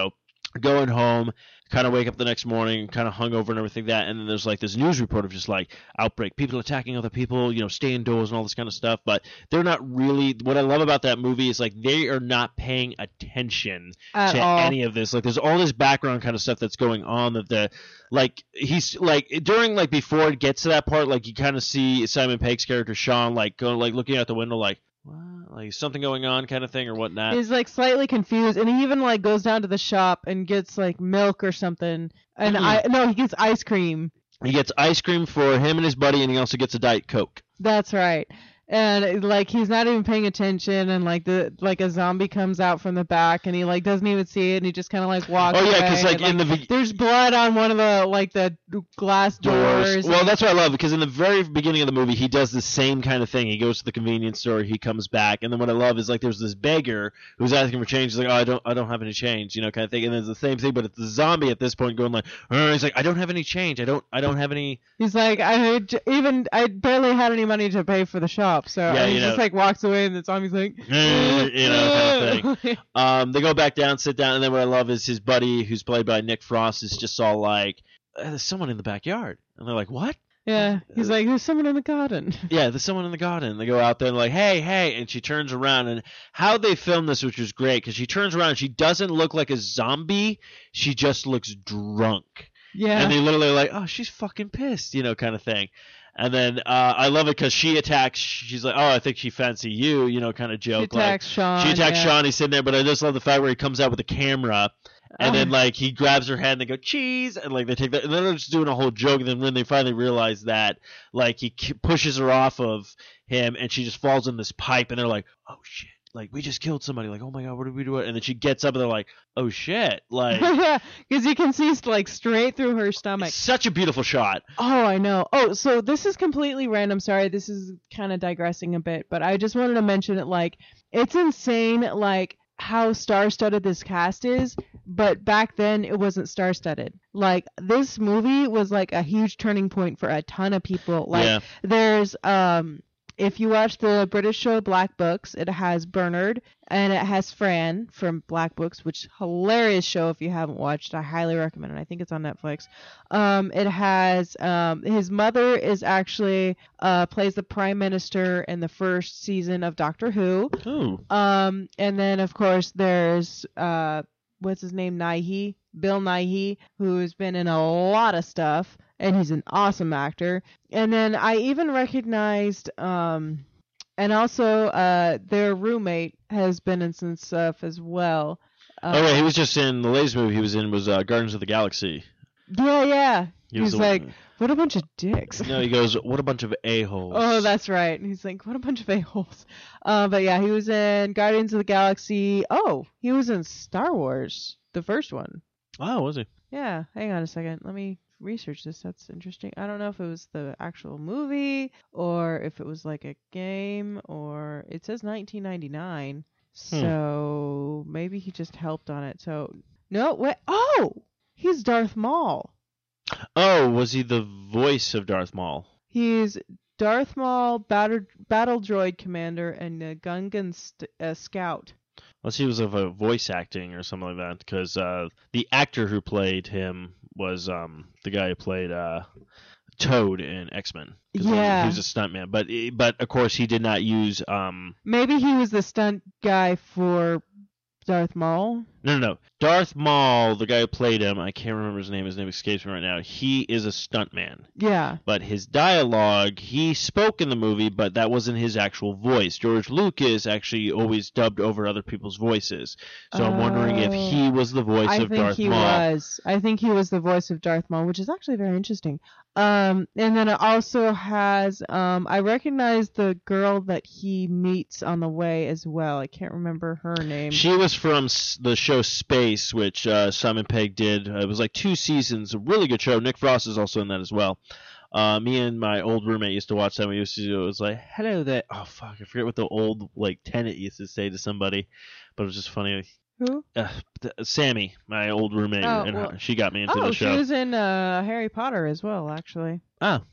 going home, kind of wake up the next morning, kind of hungover and everything like that, and then there's like this news report of just like outbreak, people attacking other people, you know, stay indoors and all this kind of stuff. But they're not really. What I love about that movie is like they are not paying attention At to all. any of this. Like there's all this background kind of stuff that's going on that the like he's like during like before it gets to that part, like you kind of see Simon Pegg's character Sean like go like looking out the window like. What? Like something going on kind of thing or whatnot. He's like slightly confused, and he even like goes down to the shop and gets like milk or something. And Mm. I no, he gets ice cream. He gets ice cream for him and his buddy, and he also gets a Diet Coke. That's right. And like he's not even paying attention, and like the like a zombie comes out from the back, and he like doesn't even see it, and he just kind of like walks. Oh yeah, away, because like and, in the be- there's blood on one of the like the glass doors. Well, that's what I love, because in the very beginning of the movie, he does the same kind of thing. He goes to the convenience store, he comes back, and then what I love is like there's this beggar who's asking for change. He's like, oh, I don't, I don't have any change, you know, kind of thing. And then it's the same thing, but it's the zombie at this point going like, oh, he's like, I don't have any change. I don't, I don't have any. He's like, I j- even I barely had any money to pay for the shop, so Yeah, he you just know. like walks away, and the zombie's like, you know, kind of thing. Um, they go back down, sit down, and then what I love is his buddy, who's played by Nick Frost, is just all like, "Uh, "There's someone in the backyard," and they're like, "What?" Yeah, he's like, there's someone in the garden. Yeah, there's someone in the garden. They go out there and like, "Hey, hey!" And she turns around, and how they filmed this, which was great, because she turns around, and she doesn't look like a zombie. She just looks drunk, Yeah. and they literally are like, "Oh, she's fucking pissed," you know, kind of thing. And then uh, I love it because she attacks. She's like, "Oh, I think she fancy you," you know, kind of She joke. like, attacks Sean. She attacks yeah. Sean. He's sitting there, but I just love the fact where he comes out with a camera, and then Oh. like he grabs her hand and they go cheese, and like they take that, and then they're just doing a whole joke. And then when they finally realize that, like he k- pushes her off of him, and she just falls in this pipe, and they're like, "Oh shit!" Like we just killed somebody. Like, oh my god, what did we do? And then she gets up, and they're like, "Oh shit!" Like Yeah, because you can see like straight through her stomach. such a beautiful shot. Oh, I know. Oh, so this is completely random. Sorry, this is kind of digressing a bit, but I just wanted to mention it. Like, it's insane, like how star-studded this cast is. But back then, it wasn't star-studded. Like, this movie was like a huge turning point for a ton of people. Like, Yeah. there's um. If you watch the British show Black Books, it has Bernard and it has Fran from Black Books, which hilarious show if you haven't watched. I highly recommend it. I think it's on Netflix. Um, it has um, his mother is actually uh, plays the prime minister in the first season of Doctor Who. Ooh. Um, and then of course there's uh, what's his name, Nighy, Bill Nighy, who's been in a lot of stuff. And he's an awesome actor. And then I even recognized, um, and also uh, their roommate has been in some stuff as well. Uh, Oh yeah, he was just in the latest movie he was in was uh, Guardians of the Galaxy. Yeah, yeah. He was He's the like, one- what a bunch of dicks. No, he goes, "What a bunch of a-holes." Oh, that's right. And he's like, what a bunch of a-holes. Uh, but yeah, he was in Guardians of the Galaxy. Oh, he was in Star Wars, the first one. Oh, was he? Yeah, hang on a second. Let me research this. That's interesting. I don't know if it was the actual movie or if it was like a game, or it says nineteen ninety-nine. So maybe he just helped on it. So no, wait. Oh, he's Darth Maul. Oh, was he the voice of Darth Maul? He's Darth Maul, battle, battle droid commander, and a Gungan st- uh, scout. Unless he was of a voice acting or something like that, because uh, the actor who played him was um, the guy who played uh, Toad in X-Men. 'Cause, um, Yeah. he was a stuntman, but but of course he did not use. Um, Maybe he was the stunt guy for Darth Maul. no, no, no. Darth Maul, the guy who played him, I can't remember his name. His name escapes me right now. He is a stuntman. Yeah. But his dialogue, he spoke in the movie, but that wasn't his actual voice. George Lucas actually always dubbed over other people's voices. So I'm wondering if Oh. he was the voice I of think Darth he Maul. was. I think he was the voice of Darth Maul, which is actually very interesting. Um, and then it also has. Um, I recognize the girl that he meets on the way as well. I can't remember her name. She was from s- the show Space, which uh, Simon Pegg did. Uh, it was like two seasons, a really good show. Nick Frost is also in that as well. Uh, me and my old roommate used to watch that. We used to do it was like, "Hello there." Oh fuck, I forget what the old like tenant used to say to somebody, but it was just funny. Who? Uh, th- Sammy, my old roommate, Oh, and well- her, she got me into Oh, the she show. was in uh, Harry Potter as well, actually. Oh,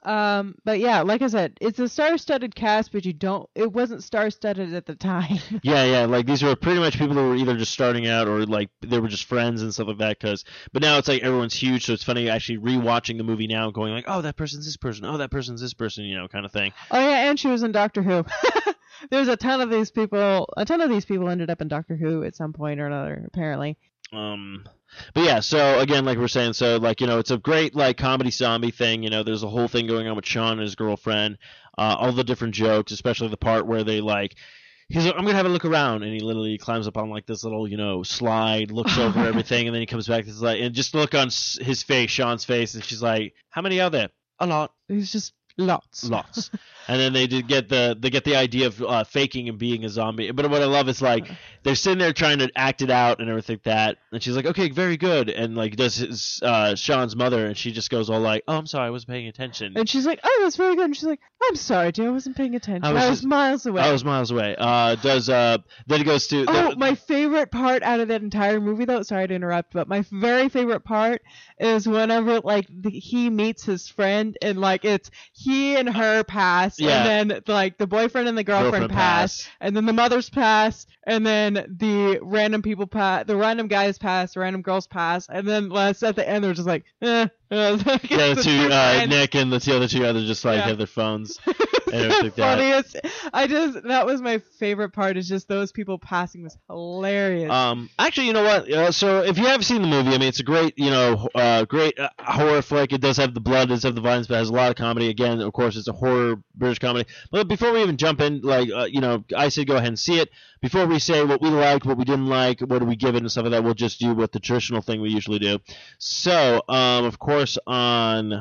Um, but yeah, like I said, it's a star-studded cast, but you don't. It wasn't star-studded at the time. Yeah, yeah, like these were pretty much people that were either just starting out or like they were just friends and stuff like that. Cause, but now it's like everyone's huge, so it's funny actually rewatching the movie now, and going like, oh, that person's this person, oh, that person's this person, you know, kind of thing. Oh yeah, and she was in Doctor Who. There's a ton of these people. A ton of these people ended up in Doctor Who at some point or another, apparently. Um, but yeah, so again, like we're saying, so like, you know, it's a great like comedy zombie thing. You know, there's a whole thing going on with Sean and his girlfriend, uh, all the different jokes, especially the part where they like, he's like, I'm gonna have a look around, and he literally climbs up on like this little, you know, slide, looks over everything, and then he comes back. It's like, and just look on s- his face, Sean's face, and she's like, how many are there? A lot. He's just lots. Lots. And then they did get the they get the idea of uh, faking and being a zombie. But what I love is like they're sitting there trying to act it out and everything like that. And she's like, okay, very good. And like does his uh, Sean's mother, and she just goes all like, oh, I'm sorry, I wasn't paying attention. And she's like, oh, that's very good. And she's like, I'm sorry, dear, I wasn't paying attention. I I was was, just- miles away. I was miles away. Uh, does uh then it goes to Oh, the, my favorite part out of that entire movie, though, sorry to interrupt, but my very favorite part is whenever, like, the, he meets his friend, and, like, it's he and her pass, Yeah. and then, like, the boyfriend and the girlfriend, Girlfriend pass, pass. and then the mothers pass, and then the random people pass, the random guys pass, the random girls pass, and then last at the end, they're just like, eh. Uh, yeah, the two uh, Nick and the two other two others just like Yeah. have their phones. It's and the everything like that. funniest. I just that was my favorite part. Is just those people passing was hilarious. Um, actually, you know what? Uh, so if you have seen the movie, I mean, it's a great, you know, uh, great uh, horror flick. It does have the blood, it does have the violence, but it has a lot of comedy. Again, of course, it's a horror British comedy. But before we even jump in, like, uh, you know, I say go ahead and see it. Before we say what we liked, what we didn't like, what do we give it, and stuff like that, we'll just do what the traditional thing we usually do. So, um, of course, on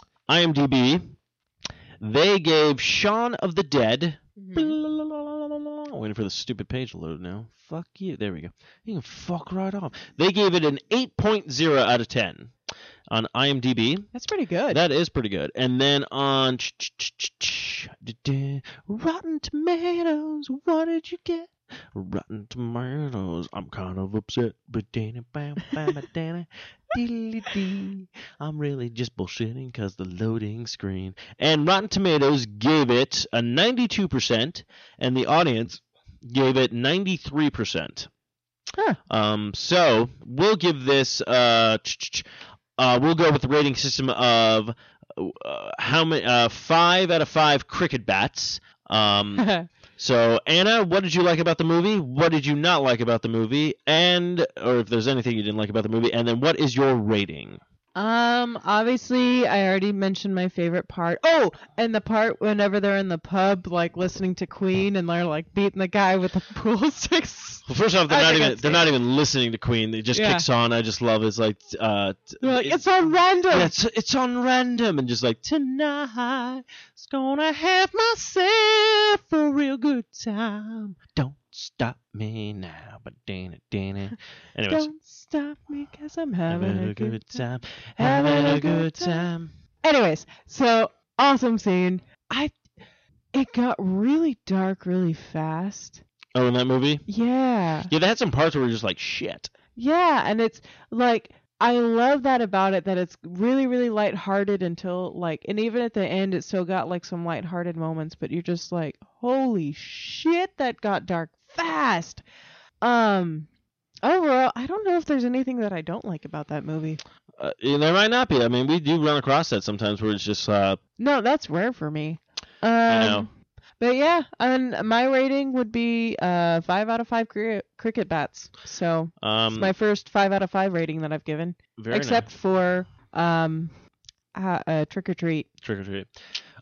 IMDb, they gave Shaun of the Dead. Mhm. Waiting for the stupid page to load now. Fuck you. There we go. You can fuck right off. They gave it an eight point oh out of ten on IMDb. That's pretty good. That is pretty good. And then on Rotten Tomatoes, what did you get? Rotten Tomatoes, I'm kind of upset, but Danny bam bam Danny diddly dee. I'm really just bullshitting because the loading screen. And Rotten Tomatoes gave it a ninety-two percent, and the audience gave it ninety-three percent. Huh. Um, so we'll give this uh, uh we'll go with the rating system of uh, how many uh five out of five cricket bats. Um. So, Anna, what did you like about the movie? What did you not like about the movie? And, or if there's anything you didn't like about the movie, and then what is your rating? Um, obviously, I already mentioned my favorite part. Oh, and the part whenever they're in the pub, like listening to Queen, and they're like beating the guy with the pool sticks. Well, first off, they're I not think even that's they're it. not even listening to Queen. It just Yeah. kicks on. I just love it. It's like uh, t- They're like, it- it's on random. yeah, it's it's on random, and just like tonight, it's gonna have myself a real good time. Don't stop me now, but damn it, damn it. Anyways. Don't stop me, cause I'm having, Having a good time. time. Having a good time. Anyways, so awesome scene. I, it got really dark really fast. Oh, in that movie? Yeah. Yeah, they had some parts where we're just like, shit. Yeah, and it's like I love that about it, that it's really, really lighthearted until like, and even at the end, it still got like some lighthearted moments, but you're just like, holy shit, that got dark fast. Um, overall, I don't know if there's anything that I don't like about that movie. Uh, yeah, there might not be. I mean, we do run across that sometimes where it's just, uh, No, that's rare for me. Um, know. But yeah, and my rating would be uh five out of five cri- cricket bats. So um, it's my first five out of five rating that I've given, very except nice. for um, uh, uh, Trick or Treat. Trick or treat.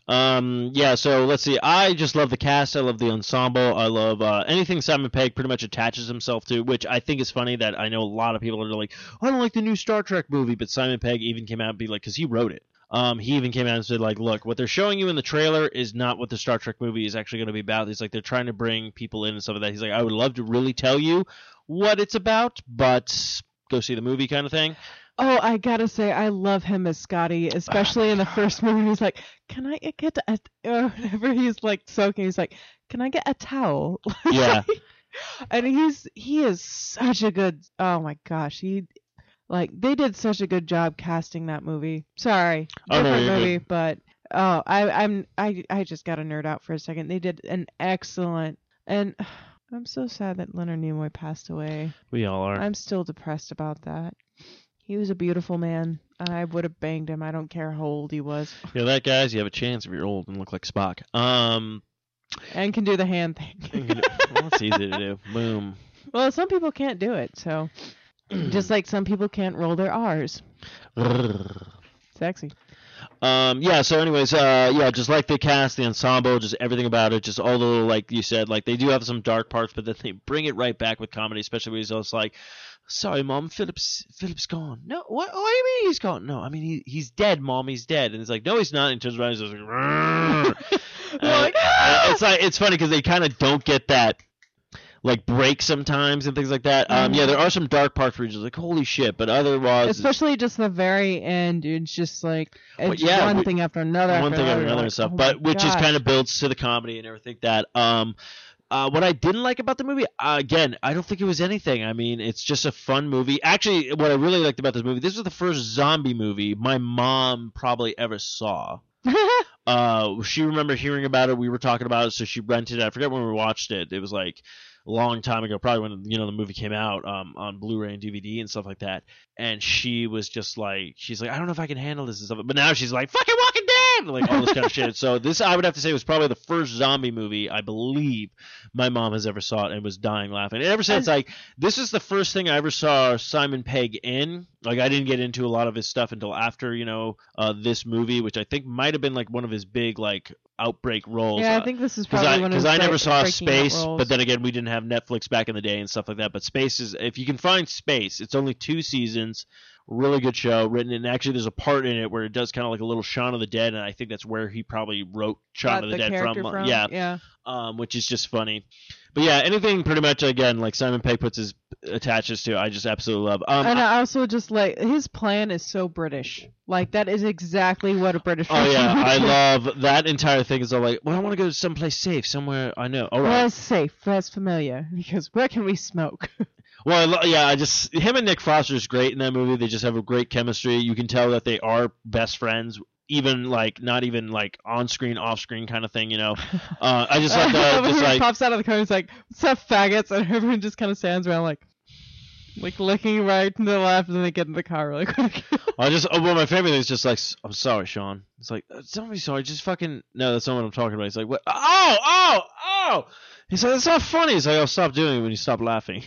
Um, yeah, so let's see. I just love the cast. I love the ensemble. I love uh, anything Simon Pegg pretty much attaches himself to, which I think is funny that I know a lot of people are like, I don't like the new Star Trek movie, but Simon Pegg even came out and be like, because he wrote it. Um, he even came out and said, like, look, what they're showing you in the trailer is not what the Star Trek movie is actually going to be about. He's like, they're trying to bring people in and stuff like that. He's like, I would love to really tell you what it's about, but go see the movie kind of thing. Oh, I gotta say, I love him as Scotty, especially in the first movie. He's like, "Can I get a?" Or whenever he's like soaking, he's like, "Can I get a towel?" Yeah. And he's he is such a good. Oh my gosh, he like they did such a good job casting that movie. Sorry, Oh, no, different you're movie, but Oh, I, I'm I I just got to nerd out for a second. They did an excellent, and I'm so sad that Leonard Nimoy passed away. We all are. I'm still depressed about that. He was a beautiful man. I would have banged him. I don't care how old he was. Yeah, that guys, you have a chance if you're old and look like Spock. Um, and can do the hand thing. Well, it's easy to do. Boom. Well, some people can't do it, so just like some people can't roll their R's. Sexy. Um, yeah, so anyways, uh, yeah, just like the cast, the ensemble, just everything about it, just all the little, like you said, like they do have some dark parts, but then they bring it right back with comedy, especially when he's just like, sorry, Mom, Philip's Philip's gone. No, what? Oh, what do you mean he's gone? No, I mean, he, he's dead, Mom, he's dead. And it's like, no, he's not. And he turns around and he's just like, uh, like, ah! it's like, it's funny because they kind of don't get that, like, break sometimes and things like that. Um, yeah, there are some dark parts where you're just like, holy shit, but otherwise... Especially just the very end, it's just like, it's well, yeah, one we, thing after another One after thing after another, another like, and stuff, oh but which gosh. is kind of builds to the comedy and everything that... Um, uh, what I didn't like about the movie, uh, again, I don't think it was anything. I mean, it's just a fun movie. Actually, what I really liked about this movie, this was the first zombie movie my mom probably ever saw. uh, she remembered hearing about it. We were talking about it, so she rented it. I forget when we watched it. It was like a long time ago, probably when, you know, the movie came out um, on Blu-ray and D V D and stuff like that. And she was just like, she's like, I don't know if I can handle this and stuff. But now she's like, fucking Walking Dead! Like all this kind of shit. So this, I would have to say, was probably the first zombie movie I believe my mom has ever saw it and was dying laughing. And ever since, And- like, this is the first thing I ever saw Simon Pegg in. Like, I didn't get into a lot of his stuff until after, you know, uh, this movie, which I think might have been like one of his big, like, outbreak roles. Yeah, I Uh, think this is Because probably I, one of cause his I never break- saw breaking out Space, roles. but then again, we didn't have Netflix back in the day and stuff like that. But Space is, if you can find Space, it's only two seasons, really good show, written, and actually there's a part in it where it does kind of like a little Shaun of the Dead, and I think that's where he probably wrote Shaun Got of the, the Dead character from. from, Yeah, yeah. um, which is just funny. But yeah, anything pretty much, again, like Simon Pegg puts his attaches to, I just absolutely love. Um, And I also just like his plan is so British. Like that is exactly what a British. Oh person yeah, would I do. love that entire thing. Is all like, well, I want to go someplace safe, somewhere I know. All right. Less safe, less familiar. Because where can we smoke? Well, I lo- yeah, I just him and Nick Foster is great in that movie. They just have a great chemistry. You can tell that they are best friends, even like not even like on screen, off screen kind of thing. You know, uh, I just like Uh, the just he like pops out of the car and he's like, "What's up, faggots?" And everyone just kind of stands around like, like looking right to the left, and then they get in the car really quick. I just oh, well, my favorite thing is just like, I'm sorry, Sean. It's like, don't be sorry, just fucking no, that's not what I'm talking about. He's like, what? Oh, oh, oh. He's like, that's not funny. He's like, I'll stop doing it when you stop laughing.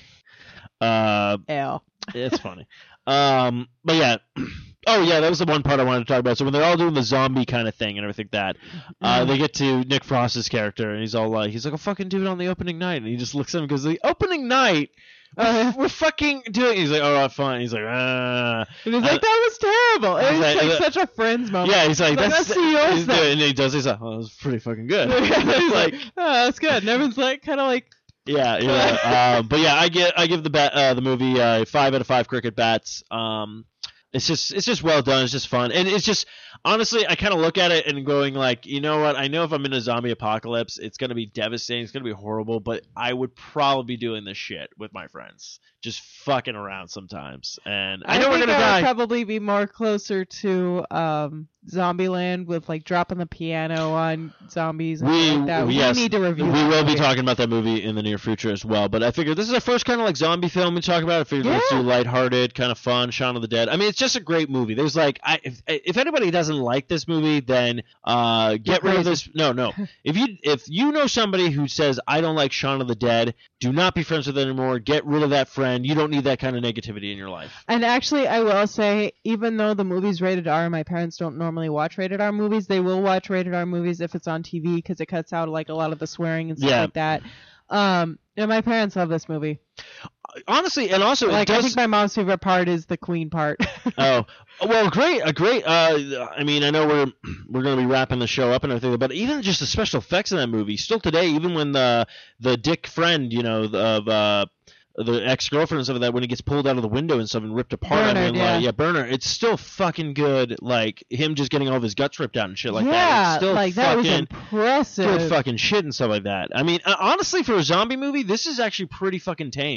Uh, L. It's funny. Um, but yeah. Oh yeah, that was the one part I wanted to talk about. So when they're all doing the zombie kind of thing and everything like that, uh, they get to Nick Frost's character and he's all like, he's like, I'll fucking do it on the opening night. And he just looks at him and goes, the opening night? Uh, we're fucking doing it. He's like, all right, fine. He's like, ah. And he's like, that was terrible. It He's was like- like such a friend's moment. Yeah, he's like, Like, that's, let's see yours he's then. doing- and he does. He's like, oh, that was pretty fucking good. he's like, oh, that's good. And everyone's like, kind of like, Yeah, yeah. um, but yeah, I get I give the bat uh, the movie uh, five out of five cricket bats. Um, it's just it's just well done. It's just fun, and it's just honestly, I kind of look at it and going like, you know what? I know if I'm in a zombie apocalypse, it's gonna be devastating. It's gonna be horrible, but I would probably be doing this shit with my friends, just fucking around sometimes. And I know we're think gonna I die. would probably be more closer to um, Zombieland with like dropping the piano on zombies and We, stuff like that. yes, we need to review. We that will be movie. talking about that movie in the near future as well. But I figured this is our first kind of like zombie film we talk about. I figured let's Yeah. do lighthearted, kind of fun, Shaun of the Dead. I mean, it's just a great movie. There's like, I, if if anybody doesn't like this movie, then uh, get rid of crazy. this. No, no. if you if you know somebody who says I don't like Shaun of the Dead, do not be friends with them anymore. Get rid of that friend. You don't need that kind of negativity in your life. And actually, I will say, even though the movie's rated R, my parents don't normally watch rated R movies. They will watch rated R movies if it's on T V because it cuts out like a lot of the swearing and stuff Yeah. like that. Um, and my parents love this movie. Honestly, and also Like, it I does. think my mom's favorite part is the Queen part. Oh, well, great, a great. Uh, I mean, I know we're we're going to be wrapping the show up and everything, but even just the special effects in that movie, still today, even when the the dick friend, you know, of uh, the ex girlfriend and stuff like that, when he gets pulled out of the window and stuff and ripped apart, I Bernard, mean, yeah. like, yeah, Burner, it's still fucking good. Like him just getting all of his guts ripped out and shit like that. yeah, It's still like that was fucking impressive. good fucking shit and stuff like that. I mean, uh, honestly, for a zombie movie, this is actually pretty fucking tamed.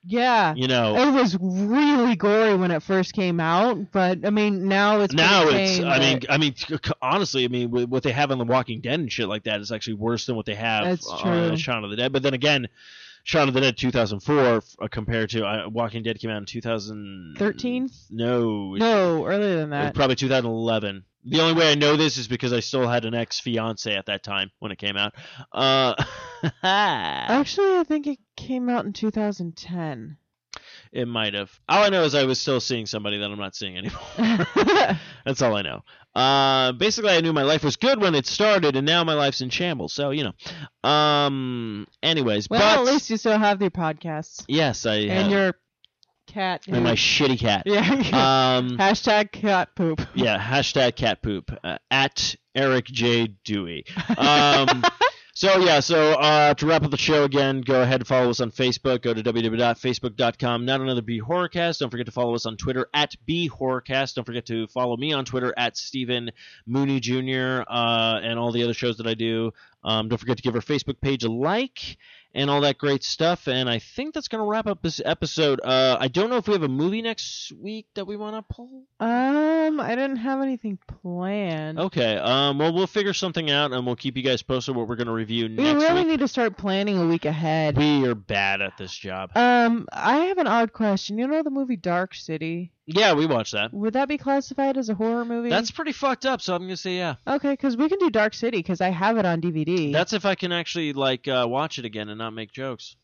Yeah. You know, It was really gory when it first came out, but I mean now it's now pretty it's. tame, I mean, but I mean, c- c- honestly, I mean, wh- what they have on The Walking Dead and shit like that is actually worse than what they have That's on true. Shaun of the Dead. But then again, Shaun of the Dead two thousand four f- uh, compared to uh, Walking Dead came out in two thousand thirteen? No, No, earlier than it was that. probably two thousand eleven. The only way I know this is because I still had an ex-fiance at that time when it came out. Uh, Actually, I think it came out in two thousand ten. it might have. All I know is I was still seeing somebody that I'm not seeing anymore. That's all I know. Uh, basically, I knew my life was good when it started, and now my life's in shambles. So, you know. Um. Anyways, Well, but at least you still have your podcasts yes, I and have. your cat. and who- my shitty cat. yeah. Um. Hashtag cat poop. Yeah. Hashtag cat poop uh, at Eric J Dewey. Um. So, yeah, so uh, to wrap up the show again, go ahead and follow us on Facebook. Go to w w w dot facebook dot com, not another B Horrorcast. Don't forget to follow us on Twitter at B Horrorcast. Don't forget to follow me on Twitter at Stephen Mooney Junior uh, and all the other shows that I do. Um, don't forget to give our Facebook page a like and all that great stuff. And I think that's going to wrap up this episode. Uh, I don't know if we have a movie next week that we want to pull. Um, I didn't have anything planned. Okay, um, well, we'll figure something out, and we'll keep you guys posted what we're going to review We next really week. need to start planning a week ahead. We are bad at this job. Um, I have an odd question. You know the movie Dark City? Yeah, we watched that. Would that be classified as a horror movie? That's pretty fucked up, so I'm going to say yeah. okay, because we can do Dark City because I have it on D V D. That's if I can actually, like, uh, watch it again and not make jokes.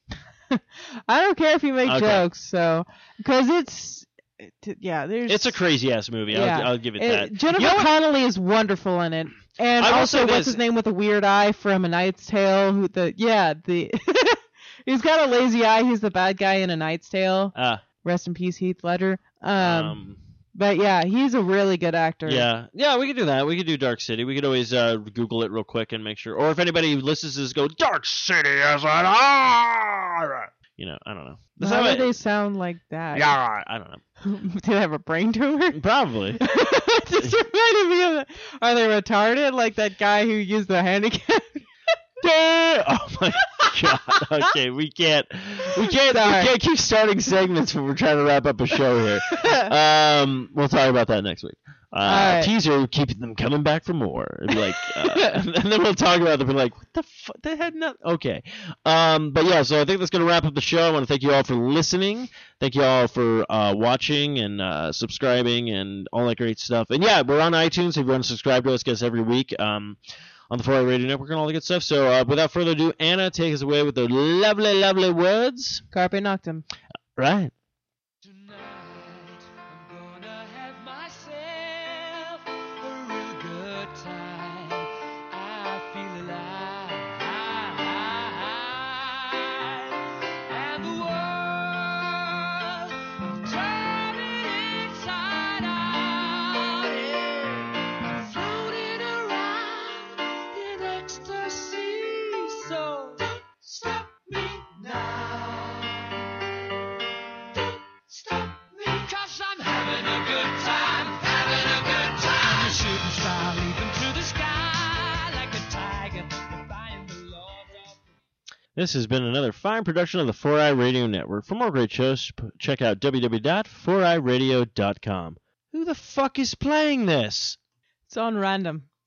I don't care if you make Okay. jokes, so because it's it- yeah, there's It's a crazy-ass movie. Yeah. I'll, I'll give it, it- that. Jennifer You know what? Connelly is wonderful in it, and I will also say what's this. his name with the weird eye from A Knight's Tale? Who the yeah the he's got a lazy eye. He's the bad guy in A Knight's Tale. Uh, Rest in peace, Heath Ledger. Um, um, but yeah, he's a really good actor. yeah. Yeah, we could do that. We could do Dark City. We could always uh, Google it real quick and make sure. Or if anybody listens to this, go, Dark City is an R! You know, I don't know. That's How how do I- they sound like that? Yeah, I don't know. Do they have a brain tumor? Probably. It just reminded me of the, are they retarded like that guy who used the handicap? Oh my god. Okay, we can't we can't Sorry. we can't keep starting segments when we're trying to wrap up a show here. Um we'll talk about that next week. Uh Alright. teaser, keep them coming back for more. It'd be like uh, and then we'll talk about them. Be like, what the fuck? They had not okay. Um but yeah, so I think that's gonna wrap up the show. I want to thank you all for listening. Thank you all for uh watching and uh subscribing and all that great stuff. And yeah, we're on iTunes. If you want to subscribe to us, get us every week. Um on the four i Radio Network and all the good stuff. So uh, without further ado, Anna, take us away with the lovely, lovely words. Carpe Noctem. Right. Tonight, I'm gonna have myself a real good time. I feel alive, and the world turning inside out, yeah. Floating around in ecstasy. So don't stop me now. Stop me, cause I'm having a good time, having a good time. I'm a shooting star leaping through the sky like a tiger, defying the laws of... This has been another fine production of the four i Radio Network. For more great shows, p- check out w w w dot four i radio dot com. Who the fuck is playing this? It's on random.